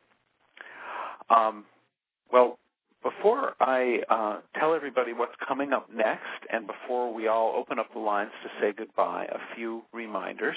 Um, well, before I uh, tell everybody what's coming up next, and before we all open up the lines to say goodbye, a few reminders.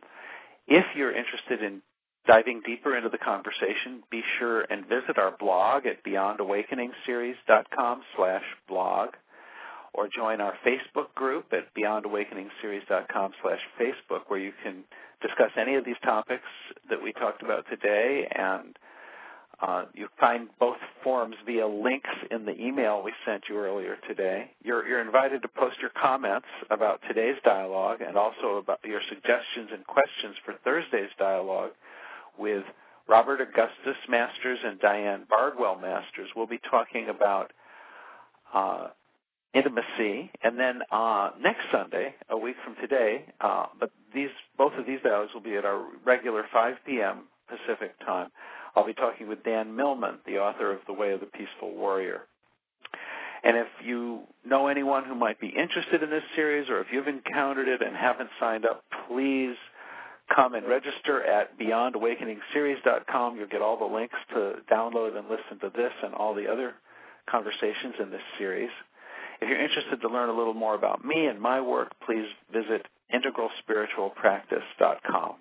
If you're interested in diving deeper into the conversation, be sure and visit our blog at beyond awakening series dot com slash blog, or join our Facebook group at beyond awakening series dot com slash Facebook, where you can discuss any of these topics that we talked about today, and Uh, you find both forums via links in the email we sent you earlier today. You're, you're invited to post your comments about today's dialogue and also about your suggestions and questions for Thursday's dialogue with Robert Augustus Masters and Diane Bardwell Masters. We'll be talking about uh, intimacy, and then uh, next Sunday, a week from today, uh, but these both of these dialogues will be at our regular five p.m. Pacific time. I'll be talking with Dan Millman, the author of The Way of the Peaceful Warrior. And if you know anyone who might be interested in this series, or if you've encountered it and haven't signed up, please come and register at beyond awakening series dot com. You'll get all the links to download and listen to this and all the other conversations in this series. If you're interested to learn a little more about me and my work, please visit integral spiritual practice dot com.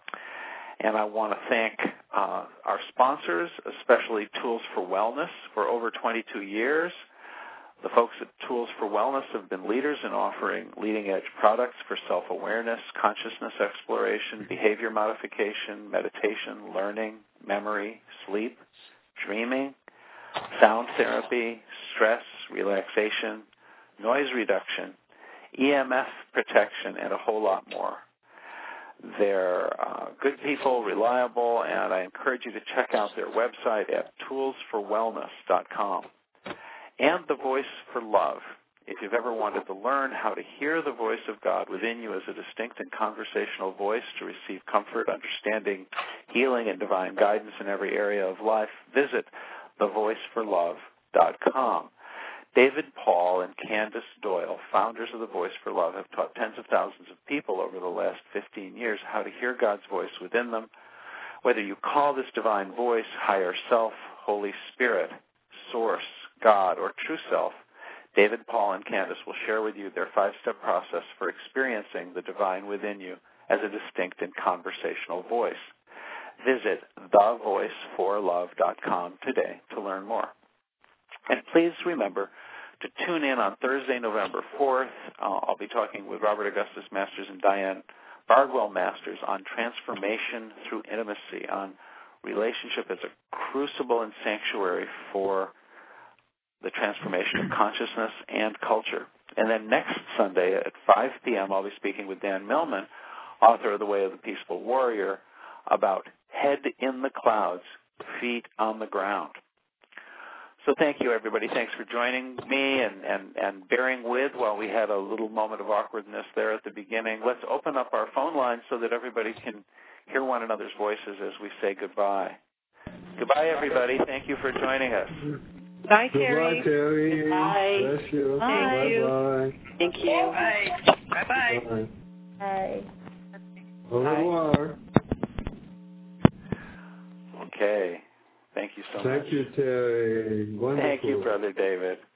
And I want to thank uh, our sponsors, especially Tools for Wellness. For over twenty-two years, the folks at Tools for Wellness have been leaders in offering leading-edge products for self-awareness, consciousness exploration, behavior modification, meditation, learning, memory, sleep, dreaming, sound therapy, stress, relaxation, noise reduction, E M F protection, and a whole lot more. They're uh, good people, reliable, and I encourage you to check out their website at tools for wellness dot com. And The Voice for Love. If you've ever wanted to learn how to hear the voice of God within you as a distinct and conversational voice to receive comfort, understanding, healing, and divine guidance in every area of life, visit the voice for love dot com. David Paul and Candace Doyle, founders of The Voice for Love, have taught tens of thousands of people over the last fifteen years how to hear God's voice within them. Whether you call this divine voice higher self, Holy Spirit, Source, God, or True Self, David Paul and Candace will share with you their five-step process for experiencing the divine within you as a distinct and conversational voice. Visit the voice for love dot com today to learn more. And please remember to tune in on Thursday, November fourth. Uh, I'll be talking with Robert Augustus Masters and Diane Bardwell Masters on transformation through intimacy, on relationship as a crucible and sanctuary for the transformation of consciousness and culture. And then next Sunday at five p.m., I'll be speaking with Dan Millman, author of The Way of the Peaceful Warrior, about head in the clouds, feet on the ground. So thank you, everybody. Thanks for joining me and, and, and bearing with while we had a little moment of awkwardness there at the beginning. Let's open up our phone lines so that everybody can hear one another's voices as we say goodbye. Goodbye, everybody. Thank you for joining us. Bye, Terry. Goodbye, Terry. Bye. Bless you. Bye. Bye-bye. Thank you. Bye. Bye-bye. Bye. Bye. Au revoir. Okay. Thank you so Thank much. you, Terry. Wonderful. Thank you, Brother David.